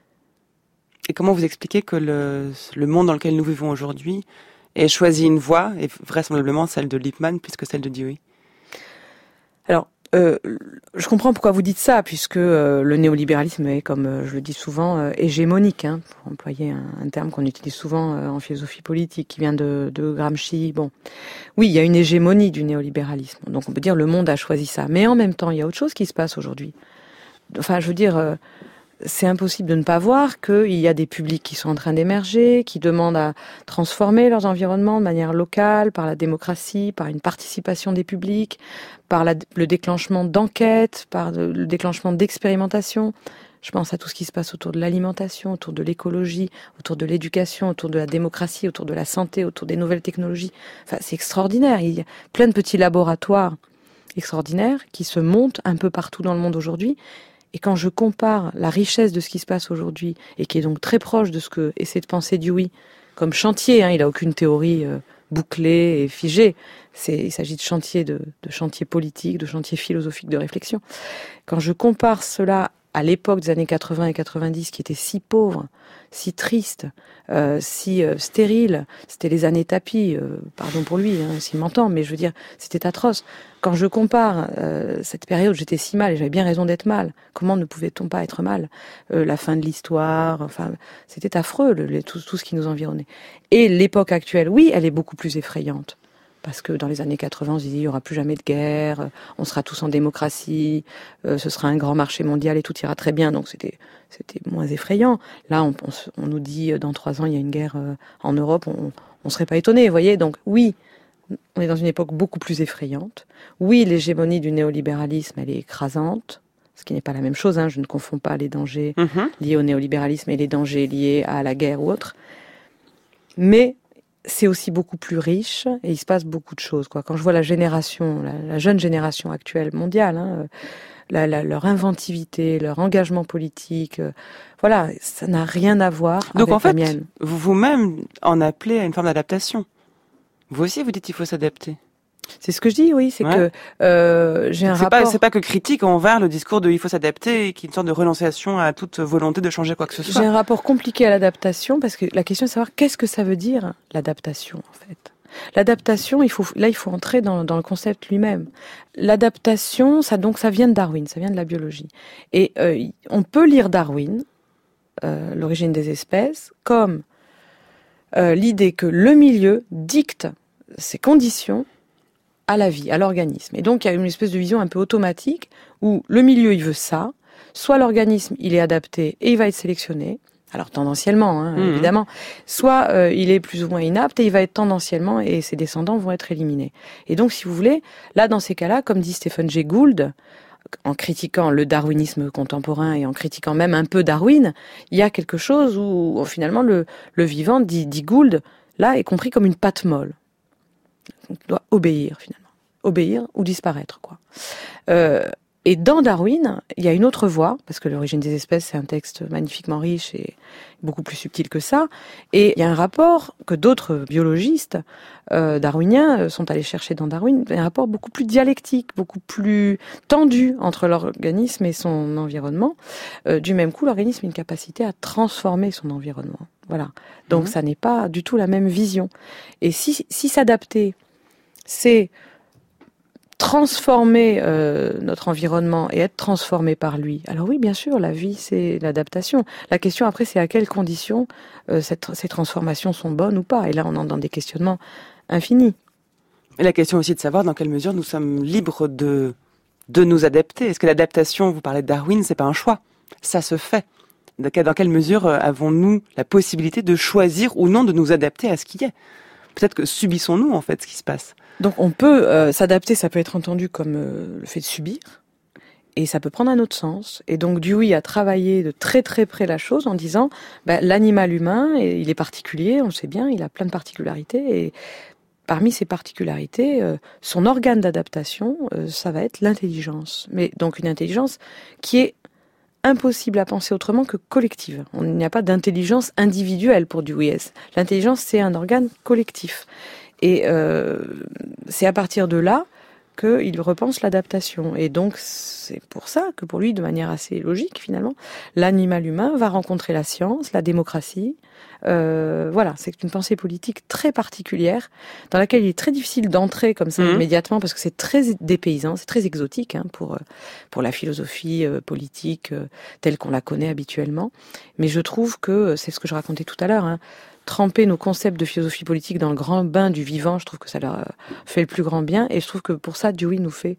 Et comment vous expliquez que le, le monde dans lequel nous vivons aujourd'hui ait choisi une voie, et vraisemblablement celle de Lippmann, plus que celle de Dewey? Alors, euh, je comprends pourquoi vous dites ça, puisque euh, le néolibéralisme est, comme euh, je le dis souvent, euh, hégémonique, hein, pour employer un, un terme qu'on utilise souvent euh, en philosophie politique, qui vient de, de Gramsci. Bon, oui, il y a une hégémonie du néolibéralisme, donc on peut dire le monde a choisi ça. Mais en même temps, il y a autre chose qui se passe aujourd'hui. Enfin, je veux dire, euh, c'est impossible de ne pas voir qu'il y a des publics qui sont en train d'émerger, qui demandent à transformer leurs environnements de manière locale, par la démocratie, par une participation des publics, par la, le déclenchement d'enquêtes, par le déclenchement d'expérimentations. Je pense à tout ce qui se passe autour de l'alimentation, autour de l'écologie, autour de l'éducation, autour de la démocratie, autour de la santé, autour des nouvelles technologies. Enfin, c'est extraordinaire. Il y a plein de petits laboratoires extraordinaires qui se montent un peu partout dans le monde aujourd'hui. Et quand je compare la richesse de ce qui se passe aujourd'hui, et qui est donc très proche de ce que essaie de penser Dewey, comme chantier, hein, il n'a aucune théorie euh, bouclée et figée, c'est, il s'agit de chantier, de, de chantier politique, de chantier philosophique de réflexion. Quand je compare cela à l'époque des années quatre-vingts et quatre-vingt-dix, qui était si pauvre, si triste, euh, si euh, stérile, c'était les années tapis, euh, pardon pour lui, hein, s'il m'entend, mais je veux dire, c'était atroce. Quand je compare euh, cette période où j'étais si mal, et j'avais bien raison d'être mal, comment ne pouvait-on pas être mal, euh, la fin de l'histoire, enfin, c'était affreux, le, le, tout, tout ce qui nous environnait. Et l'époque actuelle, oui, elle est beaucoup plus effrayante. Parce que dans les années quatre-vingts, on se disait, il n'y aura plus jamais de guerre, on sera tous en démocratie, euh, ce sera un grand marché mondial et tout ira très bien. Donc c'était c'était moins effrayant. Là, on, on, on nous dit, dans trois ans, il y a une guerre euh, en Europe, on ne serait pas étonné, vous voyez. Donc oui, on est dans une époque beaucoup plus effrayante. Oui, l'hégémonie du néolibéralisme, elle est écrasante. Ce qui n'est pas la même chose, hein. Je ne confonds pas les dangers mmh. liés au néolibéralisme et les dangers liés à la guerre ou autre. Mais c'est aussi beaucoup plus riche et il se passe beaucoup de choses, quoi. Quand je vois la génération, la, la jeune génération actuelle mondiale, hein, la, la, leur inventivité, leur engagement politique, euh, voilà, ça n'a rien à voir Donc avec en fait, la mienne. Vous vous-même en appelez à une forme d'adaptation. Vous aussi, vous dites qu'il faut s'adapter. C'est ce que je dis, oui, c'est ouais. que euh, j'ai un c'est rapport... Pas, c'est pas que critique envers le discours de « il faut s'adapter » et qui est une sorte de renonciation à toute volonté de changer quoi que ce soit. J'ai un rapport compliqué à l'adaptation parce que la question est de savoir qu'est-ce que ça veut dire, l'adaptation, en fait. L'adaptation, il faut, là, il faut entrer dans, dans le concept lui-même. L'adaptation, ça, donc, ça vient de Darwin, ça vient de la biologie. Et euh, on peut lire Darwin, euh, l'origine des espèces, comme euh, l'idée que le milieu dicte ses conditions à la vie, à l'organisme. Et donc, il y a une espèce de vision un peu automatique où le milieu, il veut ça, soit l'organisme, il est adapté et il va être sélectionné, alors tendanciellement, hein, mmh. évidemment, soit euh, il est plus ou moins inapte et il va être tendanciellement et ses descendants vont être éliminés. Et donc, si vous voulez, là, dans ces cas-là, comme dit Stephen Jay Gould, en critiquant le darwinisme contemporain et en critiquant même un peu Darwin, il y a quelque chose où, où finalement, le, le vivant, dit, dit Gould, là, est compris comme une pâte molle. On doit obéir, finalement. Obéir ou disparaître, quoi. Euh, et dans Darwin, il y a une autre voie, parce que l'origine des espèces, c'est un texte magnifiquement riche et beaucoup plus subtil que ça. Et il y a un rapport que d'autres biologistes euh, darwiniens sont allés chercher dans Darwin, un rapport beaucoup plus dialectique, beaucoup plus tendu entre l'organisme et son environnement. Euh, du même coup, l'organisme a une capacité à transformer son environnement. Voilà. Donc, mmh. ça n'est pas du tout la même vision. Et si, si s'adapter, c'est transformer euh, notre environnement et être transformé par lui. Alors oui, bien sûr, la vie, c'est l'adaptation. La question après, c'est à quelles conditions euh, cette, ces transformations sont bonnes ou pas. Et là, on entre dans des questionnements infinis. Et la question aussi de savoir dans quelle mesure nous sommes libres de, de nous adapter. Est-ce que l'adaptation, vous parlez de Darwin, c'est pas un choix? Ça se fait. Dans quelle mesure avons-nous la possibilité de choisir ou non de nous adapter à ce qui est? Peut-être que subissons-nous en fait ce qui se passe. Donc on peut euh, s'adapter, ça peut être entendu comme euh, le fait de subir, et ça peut prendre un autre sens. Et donc Dewey a travaillé de très très près la chose en disant bah, l'animal humain, il est particulier, on le sait bien, il a plein de particularités, et parmi ces particularités, euh, son organe d'adaptation, euh, ça va être l'intelligence. Mais donc une intelligence qui est impossible à penser autrement que collective. Il n'y a pas d'intelligence individuelle pour Dewey. L'intelligence, c'est un organe collectif. Et euh, c'est à partir de là qu'il repense l'adaptation. Et donc, c'est pour ça que pour lui, de manière assez logique, finalement, l'animal humain va rencontrer la science, la démocratie. Euh, voilà, c'est une pensée politique très particulière, dans laquelle il est très difficile d'entrer comme ça mmh. immédiatement, parce que c'est très dépaysant, c'est très exotique hein, pour, pour la philosophie euh, politique euh, telle qu'on la connaît habituellement. Mais je trouve que, c'est ce que je racontais tout à l'heure, hein, tremper nos concepts de philosophie politique dans le grand bain du vivant, je trouve que ça leur fait le plus grand bien, et je trouve que pour ça, Dewey nous fait,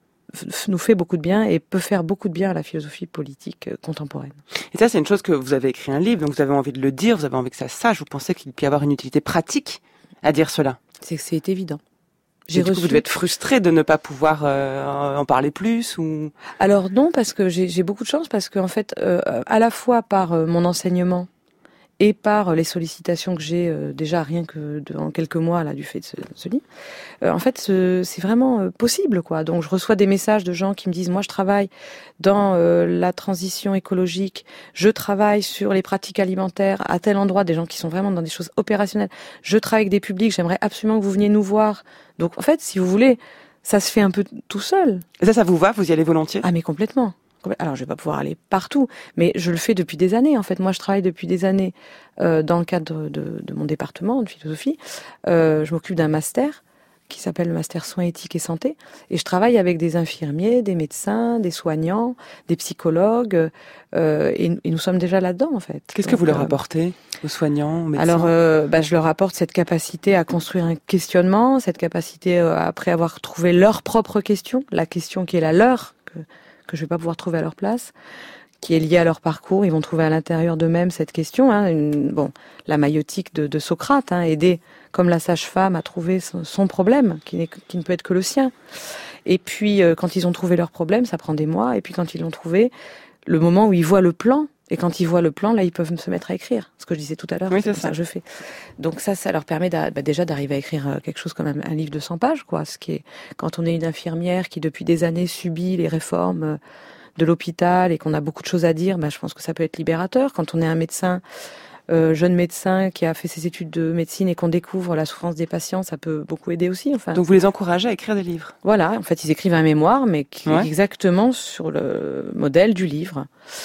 nous fait beaucoup de bien et peut faire beaucoup de bien à la philosophie politique contemporaine. Et ça, c'est une chose que vous avez écrit un livre, donc vous avez envie de le dire, vous avez envie que ça se sache, vous pensez qu'il peut y avoir une utilité pratique à dire cela? C'est que c'est évident. J'ai reçu... coup, vous devez être frustré de ne pas pouvoir euh, en parler plus ou... Alors non, parce que j'ai, j'ai beaucoup de chance, parce qu'en fait, euh, à la fois par euh, mon enseignement, et par les sollicitations que j'ai euh, déjà rien que de, en quelques mois là du fait de ce, de ce livre, euh, en fait ce, c'est vraiment euh, possible quoi. Donc je reçois des messages de gens qui me disent moi je travaille dans euh, la transition écologique, je travaille sur les pratiques alimentaires à tel endroit, des gens qui sont vraiment dans des choses opérationnelles, je travaille avec des publics, j'aimerais absolument que vous veniez nous voir. Donc en fait si vous voulez, ça se fait un peu tout seul. Et ça ça vous va, vous y allez volontiers? Ah mais complètement. Alors, je vais pas pouvoir aller partout, mais je le fais depuis des années. En fait, moi, je travaille depuis des années euh, dans le cadre de, de mon département de philosophie. Euh, je m'occupe d'un master qui s'appelle le master soins éthiques et santé, et je travaille avec des infirmiers, des médecins, des soignants, des psychologues, euh, et, et nous sommes déjà là-dedans, en fait. Qu'est-ce Donc, que vous leur euh, apportez aux soignants, aux médecins? Alors, euh, bah, je leur apporte cette capacité à construire un questionnement, cette capacité euh, après avoir trouvé leur propre question, la question qui est la leur. Que, que je vais pas pouvoir trouver à leur place, qui est liée à leur parcours. Ils vont trouver à l'intérieur d'eux-mêmes cette question. Hein, une, bon, la maïotique de, de Socrate, hein, aider comme la sage-femme à trouver son, son problème, qui, n'est, qui ne peut être que le sien. Et puis, euh, quand ils ont trouvé leur problème, ça prend des mois. Et puis, quand ils l'ont trouvé, le moment où ils voient le plan, et quand ils voient le plan, là, ils peuvent se mettre à écrire. Ce que je disais tout à l'heure, oui, c'est, c'est ça que je fais. Donc ça, ça leur permet d'a, bah, déjà d'arriver à écrire quelque chose comme un, un livre de cent pages, quoi. Ce qui est, quand on est une infirmière qui, depuis des années, subit les réformes de l'hôpital et qu'on a beaucoup de choses à dire, bah, je pense que ça peut être libérateur. Quand on est un médecin, euh, jeune médecin qui a fait ses études de médecine et qu'on découvre la souffrance des patients, ça peut beaucoup aider aussi. Enfin. Donc vous les encouragez à écrire des livres? Voilà, en fait, ils écrivent un mémoire, mais qui ouais. est exactement sur le modèle du livre.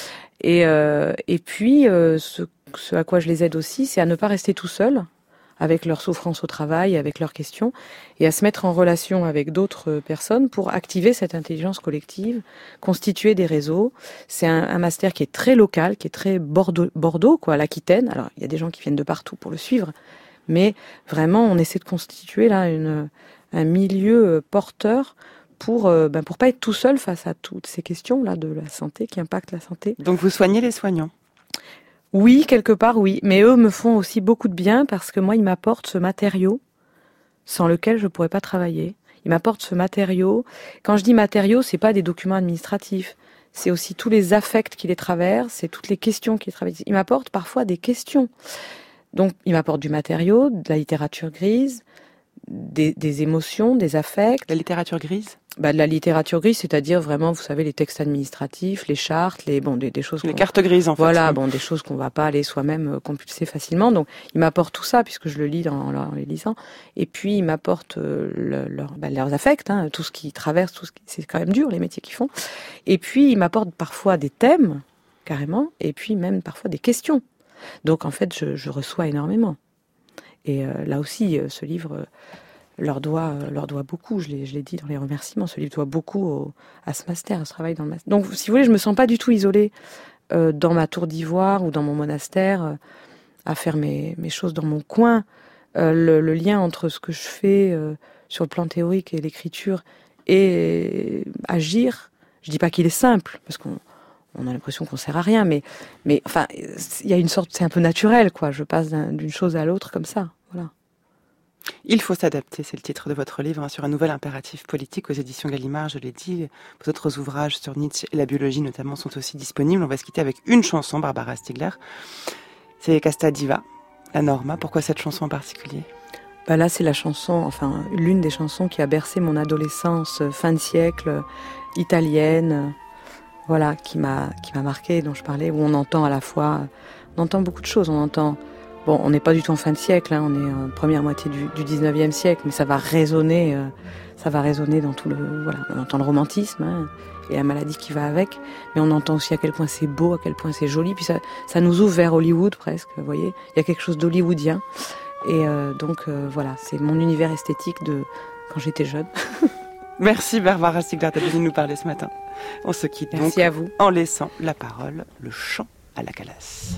Et, euh, et puis, euh, ce, ce à quoi je les aide aussi, c'est à ne pas rester tout seuls avec leurs souffrances au travail, avec leurs questions, et à se mettre en relation avec d'autres personnes pour activer cette intelligence collective, constituer des réseaux. C'est un, un master qui est très local, qui est très Bordeaux, Bordeaux quoi, l'Aquitaine. Alors, il y a des gens qui viennent de partout pour le suivre, mais vraiment, on essaie de constituer là une, un milieu porteur pour euh, ben, pour pas être tout seul face à toutes ces questions là de la santé qui impactent la santé. Donc vous soignez les soignants? Oui, quelque part oui, mais eux me font aussi beaucoup de bien parce que moi ils m'apportent ce matériau sans lequel je pourrais pas travailler. Ils m'apportent ce matériau. Quand je dis matériau, c'est pas des documents administratifs, c'est aussi tous les affects qui les traversent, c'est toutes les questions qui les traversent. Ils m'apportent parfois des questions. Donc ils m'apportent du matériau, de la littérature grise, des, des émotions, des affects. La littérature grise? Bah, de la littérature grise, c'est-à-dire vraiment, vous savez, les textes administratifs, les chartes, les bon, des, des choses. Les cartes grises, en fait. Voilà, oui. bon, des choses qu'on va pas aller soi-même compulser facilement. Donc, il m'apporte tout ça puisque je le lis en, en les lisant. Et puis, il m'apporte euh, le, leur, bah, leurs affects, hein, tout ce qui traverse, tout ce qui, c'est quand même dur les métiers qu'ils font. Et puis, il m'apporte parfois des thèmes, carrément, et puis même parfois des questions. Donc, en fait, je, je reçois énormément. Et euh, là aussi, euh, ce livre. Euh, leur doit, euh, leur doit beaucoup. Je l'ai, je l'ai dit dans les remerciements. Ce livre doit beaucoup au, à ce master, à ce travail dans le master. Donc, si vous voulez, je me sens pas du tout isolée euh, dans ma tour d'ivoire ou dans mon monastère euh, à faire mes, mes choses dans mon coin. Euh, le, le lien entre ce que je fais euh, sur le plan théorique et l'écriture et agir, je dis pas qu'il est simple, parce qu'on on a l'impression qu'on sert à rien, mais, mais enfin, il y a une sorte, c'est un peu naturel, quoi. Je passe d'un, d'une chose à l'autre comme ça, voilà. Il faut s'adapter, c'est le titre de votre livre, hein, sur un nouvel impératif politique aux éditions Gallimard, je l'ai dit. Vos autres ouvrages sur Nietzsche et la biologie notamment sont aussi disponibles. On va se quitter avec une chanson, Barbara Stiegler. C'est Casta Diva, la Norma. Pourquoi cette chanson en particulier ? Bah là, c'est la chanson, enfin, l'une des chansons qui a bercé mon adolescence, fin de siècle, italienne, voilà, qui m'a, qui m'a marqué, dont je parlais, où on entend à la fois, on entend beaucoup de choses, on entend, bon, on n'est pas du tout en fin de siècle, hein, on est en première moitié du, du dix-neuvième siècle, mais ça va résonner, euh, ça va résonner dans tout le, voilà, on entend le romantisme, hein, et la maladie qui va avec, mais on entend aussi à quel point c'est beau, à quel point c'est joli, puis ça, ça nous ouvre vers Hollywood presque, vous voyez, il y a quelque chose d'hollywoodien, et euh, donc euh, voilà, c'est mon univers esthétique de quand j'étais jeune. Merci Barbara Stiegler d'être venue nous parler ce matin. On se quitte Merci donc à vous. En laissant la parole, le chant à la Calas.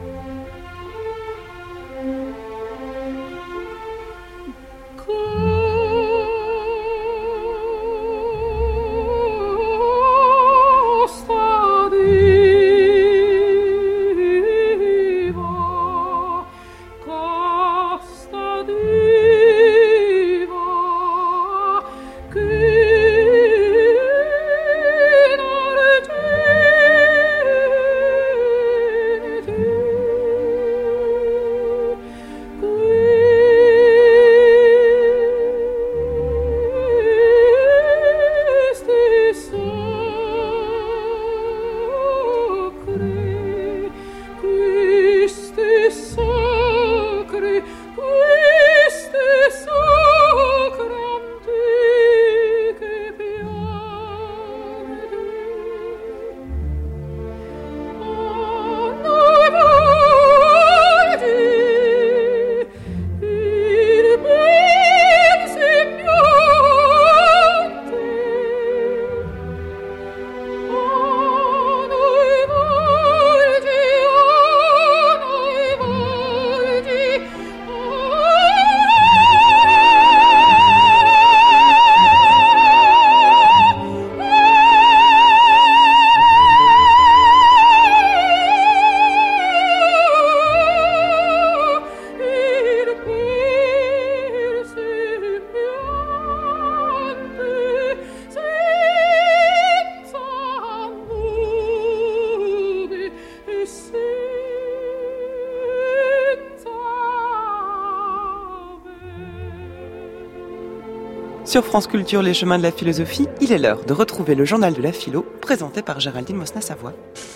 Sur France Culture, les chemins de la philosophie, il est l'heure de retrouver le journal de la philo, présenté par Géraldine Mosna-Savoie.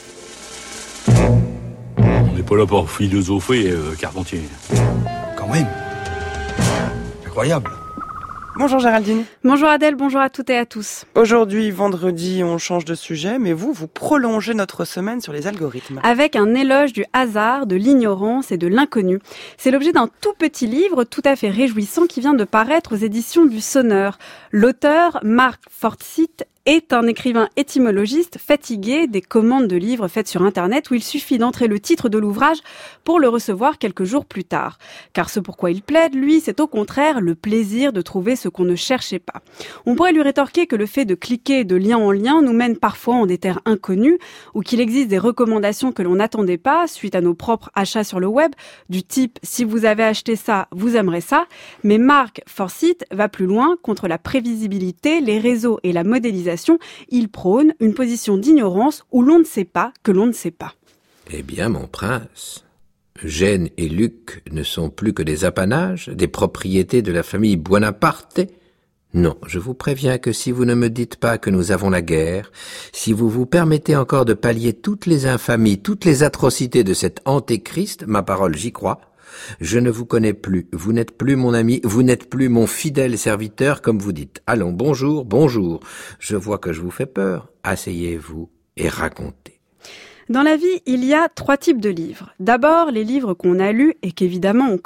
On n'est pas là pour philosopher, euh, Carpentier. Quand même. Incroyable. Bonjour Géraldine. Bonjour Adèle, bonjour à toutes et à tous. Aujourd'hui, vendredi, on change de sujet, mais vous, vous prolongez notre semaine sur les algorithmes. Avec un éloge du hasard, de l'ignorance et de l'inconnu. C'est l'objet d'un tout petit livre tout à fait réjouissant qui vient de paraître aux éditions du Sonneur. L'auteur, Mark Forsyth, est un écrivain étymologiste fatigué des commandes de livres faites sur Internet où il suffit d'entrer le titre de l'ouvrage pour le recevoir quelques jours plus tard. Car ce pourquoi il plaide, lui, c'est au contraire le plaisir de trouver ce qu'on ne cherchait pas. On pourrait lui rétorquer que le fait de cliquer de lien en lien nous mène parfois en des terres inconnues ou qu'il existe des recommandations que l'on n'attendait pas suite à nos propres achats sur le web, du type « si vous avez acheté ça, vous aimerez ça ». Mais Mark Forsyth va plus loin contre la prévisibilité, les réseaux et la modélisation. Il prône une position d'ignorance où l'on ne sait pas que l'on ne sait pas. Eh bien, mon prince, Gênes et Luc ne sont plus que des apanages, des propriétés de la famille Buonaparte. Non, je vous préviens que si vous ne me dites pas que nous avons la guerre, si vous vous permettez encore de pallier toutes les infamies, toutes les atrocités de cet antéchrist, ma parole, j'y crois, je ne vous connais plus, vous n'êtes plus mon ami, vous n'êtes plus mon fidèle serviteur, comme vous dites. Allons, bonjour, bonjour. Je vois que je vous fais peur. Asseyez-vous et racontez. Dans la vie, il y a trois types de livres. D'abord, les livres qu'on a lus et qu'évidemment on connaît.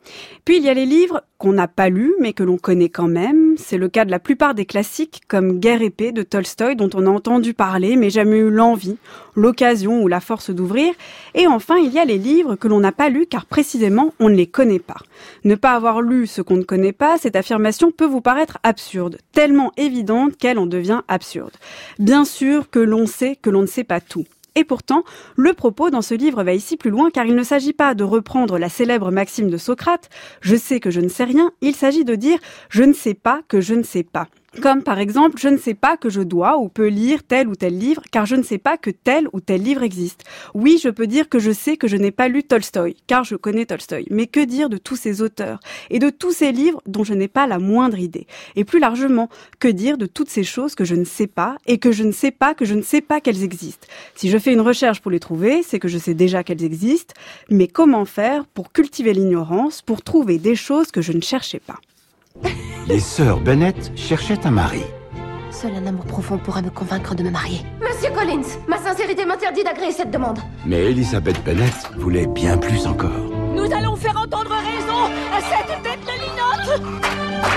Puis il y a les livres qu'on n'a pas lus, mais que l'on connaît quand même. C'est le cas de la plupart des classiques, comme Guerre et paix de Tolstoï, dont on a entendu parler, mais jamais eu l'envie, l'occasion ou la force d'ouvrir. Et enfin, il y a les livres que l'on n'a pas lus, car précisément, on ne les connaît pas. Ne pas avoir lu ce qu'on ne connaît pas, cette affirmation peut vous paraître absurde, tellement évidente qu'elle en devient absurde. Bien sûr que l'on sait que l'on ne sait pas tout. Et pourtant, le propos dans ce livre va ici plus loin, car il ne s'agit pas de reprendre la célèbre maxime de Socrate « Je sais que je ne sais rien », il s'agit de dire « Je ne sais pas que je ne sais pas ». Comme par exemple, je ne sais pas que je dois ou peux lire tel ou tel livre, car je ne sais pas que tel ou tel livre existe. Oui, je peux dire que je sais que je n'ai pas lu Tolstoï, car je connais Tolstoï. Mais que dire de tous ces auteurs et de tous ces livres dont je n'ai pas la moindre idée? Et plus largement, que dire de toutes ces choses que je ne sais pas et que je ne sais pas que je ne sais pas qu'elles existent? Si je fais une recherche pour les trouver, c'est que je sais déjà qu'elles existent. Mais comment faire pour cultiver l'ignorance, pour trouver des choses que je ne cherchais pas? Les sœurs Bennett cherchaient un mari. Seul un amour profond pourra me convaincre de me marier. Monsieur Collins, ma sincérité m'interdit d'agréer cette demande. Mais Elizabeth Bennet voulait bien plus encore. Nous allons faire entendre raison à cette tête de linotte.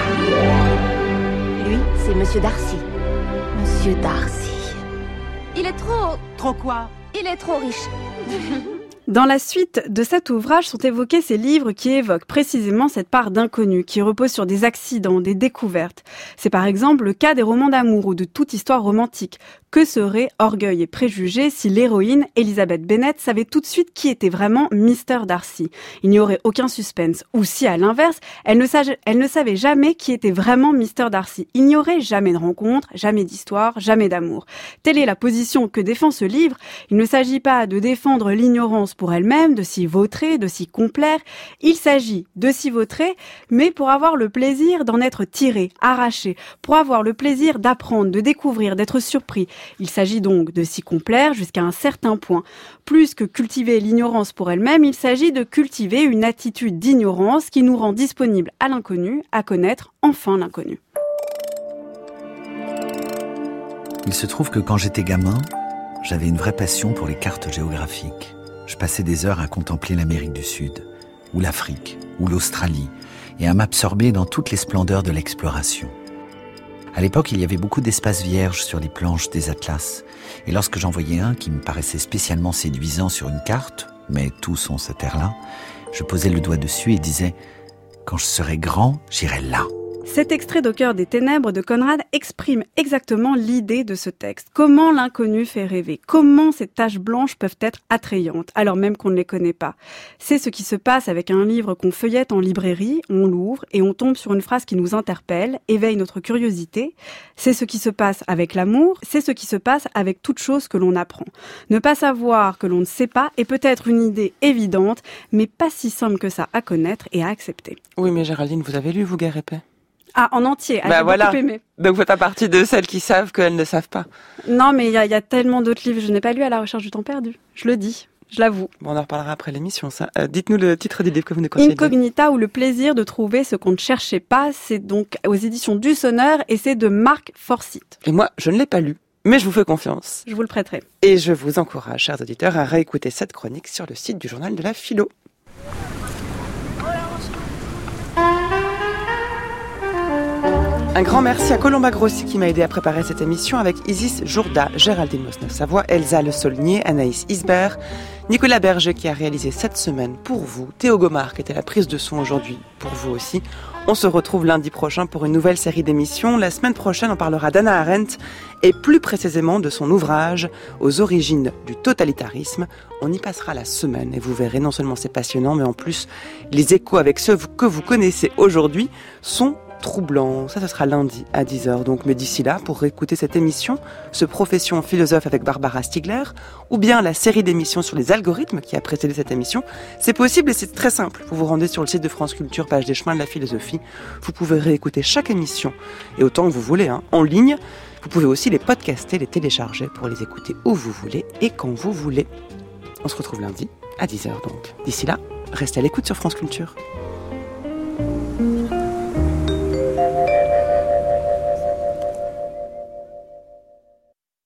Lui, c'est Monsieur Darcy. Monsieur Darcy. Il est trop... Trop quoi? Il est trop riche. Dans la suite de cet ouvrage sont évoqués ces livres qui évoquent précisément cette part d'inconnu, qui repose sur des accidents, des découvertes. C'est par exemple le cas des romans d'amour ou de toute histoire romantique. Que serait Orgueil et Préjugés si l'héroïne, Elizabeth Bennet, savait tout de suite qui était vraiment mister Darcy? Il n'y aurait aucun suspense. Ou si, à l'inverse, elle ne, savait, elle ne savait jamais qui était vraiment mister Darcy. Il n'y aurait jamais de rencontre, jamais d'histoire, jamais d'amour. Telle est la position que défend ce livre. Il ne s'agit pas de défendre l'ignorance pour elle-même, de s'y vautrer, de s'y complaire. Il s'agit de s'y vautrer, mais pour avoir le plaisir d'en être tiré, arraché, pour avoir le plaisir d'apprendre, de découvrir, d'être surpris. Il s'agit donc de s'y complaire jusqu'à un certain point. Plus que cultiver l'ignorance pour elle-même, il s'agit de cultiver une attitude d'ignorance qui nous rend disponibles à l'inconnu, à connaître enfin l'inconnu. Il se trouve que quand j'étais gamin, j'avais une vraie passion pour les cartes géographiques. Je passais des heures à contempler l'Amérique du Sud, ou l'Afrique, ou l'Australie, et à m'absorber dans toutes les splendeurs de l'exploration. À l'époque, il y avait beaucoup d'espaces vierges sur les planches des atlas. Et lorsque j'en voyais un qui me paraissait spécialement séduisant sur une carte, mais tous ont cette air-là, je posais le doigt dessus et disais « Quand je serai grand, j'irai là ». Cet extrait d'Au cœur des ténèbres de Conrad exprime exactement l'idée de ce texte. Comment l'inconnu fait rêver? Comment ces taches blanches peuvent être attrayantes, alors même qu'on ne les connaît pas? C'est ce qui se passe avec un livre qu'on feuillette en librairie, on l'ouvre et on tombe sur une phrase qui nous interpelle, éveille notre curiosité. C'est ce qui se passe avec l'amour, c'est ce qui se passe avec toute chose que l'on apprend. Ne pas savoir que l'on ne sait pas est peut-être une idée évidente, mais pas si simple que ça à connaître et à accepter. Oui, mais Géraldine, vous avez lu, vous, Guerre et paix? Ah, en entier. Bah j'ai voilà. beaucoup aimé. Donc vous faites partie de celles qui savent qu'elles ne savent pas. Non, mais il y, y a tellement d'autres livres. Je n'ai pas lu À la recherche du temps perdu. Je le dis. Je l'avoue. Bon, on en reparlera après l'émission, ça. Euh, dites-nous le titre du livre que vous nous conseillez. Incognita ou le plaisir de trouver ce qu'on ne cherchait pas. C'est donc aux éditions du Sonneur et c'est de Marc Forsyth. Et moi, je ne l'ai pas lu, mais je vous fais confiance. Je vous le prêterai. Et je vous encourage, chers auditeurs, à réécouter cette chronique sur le site du Journal de la Philo. Un grand merci à Colomba Grossi qui m'a aidé à préparer cette émission avec Isis Jourda, Géraldine Mosneuf-Savoie, Elsa Le Saulnier, Anaïs Isbert, Nicolas Berger qui a réalisé cette semaine pour vous, Théo Gomard qui était la prise de son aujourd'hui pour vous aussi. On se retrouve lundi prochain pour une nouvelle série d'émissions. La semaine prochaine, on parlera d'Hannah Arendt et plus précisément de son ouvrage Aux origines du totalitarisme. On y passera la semaine et vous verrez, non seulement c'est passionnant, mais en plus, les échos avec ceux que vous connaissez aujourd'hui sont troublant. Ça, ce sera lundi à dix heures. Donc, mais d'ici là, pour réécouter cette émission, ce Profession philosophe avec Barbara Stiegler, ou bien la série d'émissions sur les algorithmes qui a précédé cette émission, c'est possible et c'est très simple. Vous vous rendez sur le site de France Culture, page des chemins de la philosophie. Vous pouvez réécouter chaque émission, et autant que vous voulez, hein, en ligne. Vous pouvez aussi les podcaster, les télécharger pour les écouter où vous voulez et quand vous voulez. On se retrouve lundi à dix heures donc. D'ici là, restez à l'écoute sur France Culture.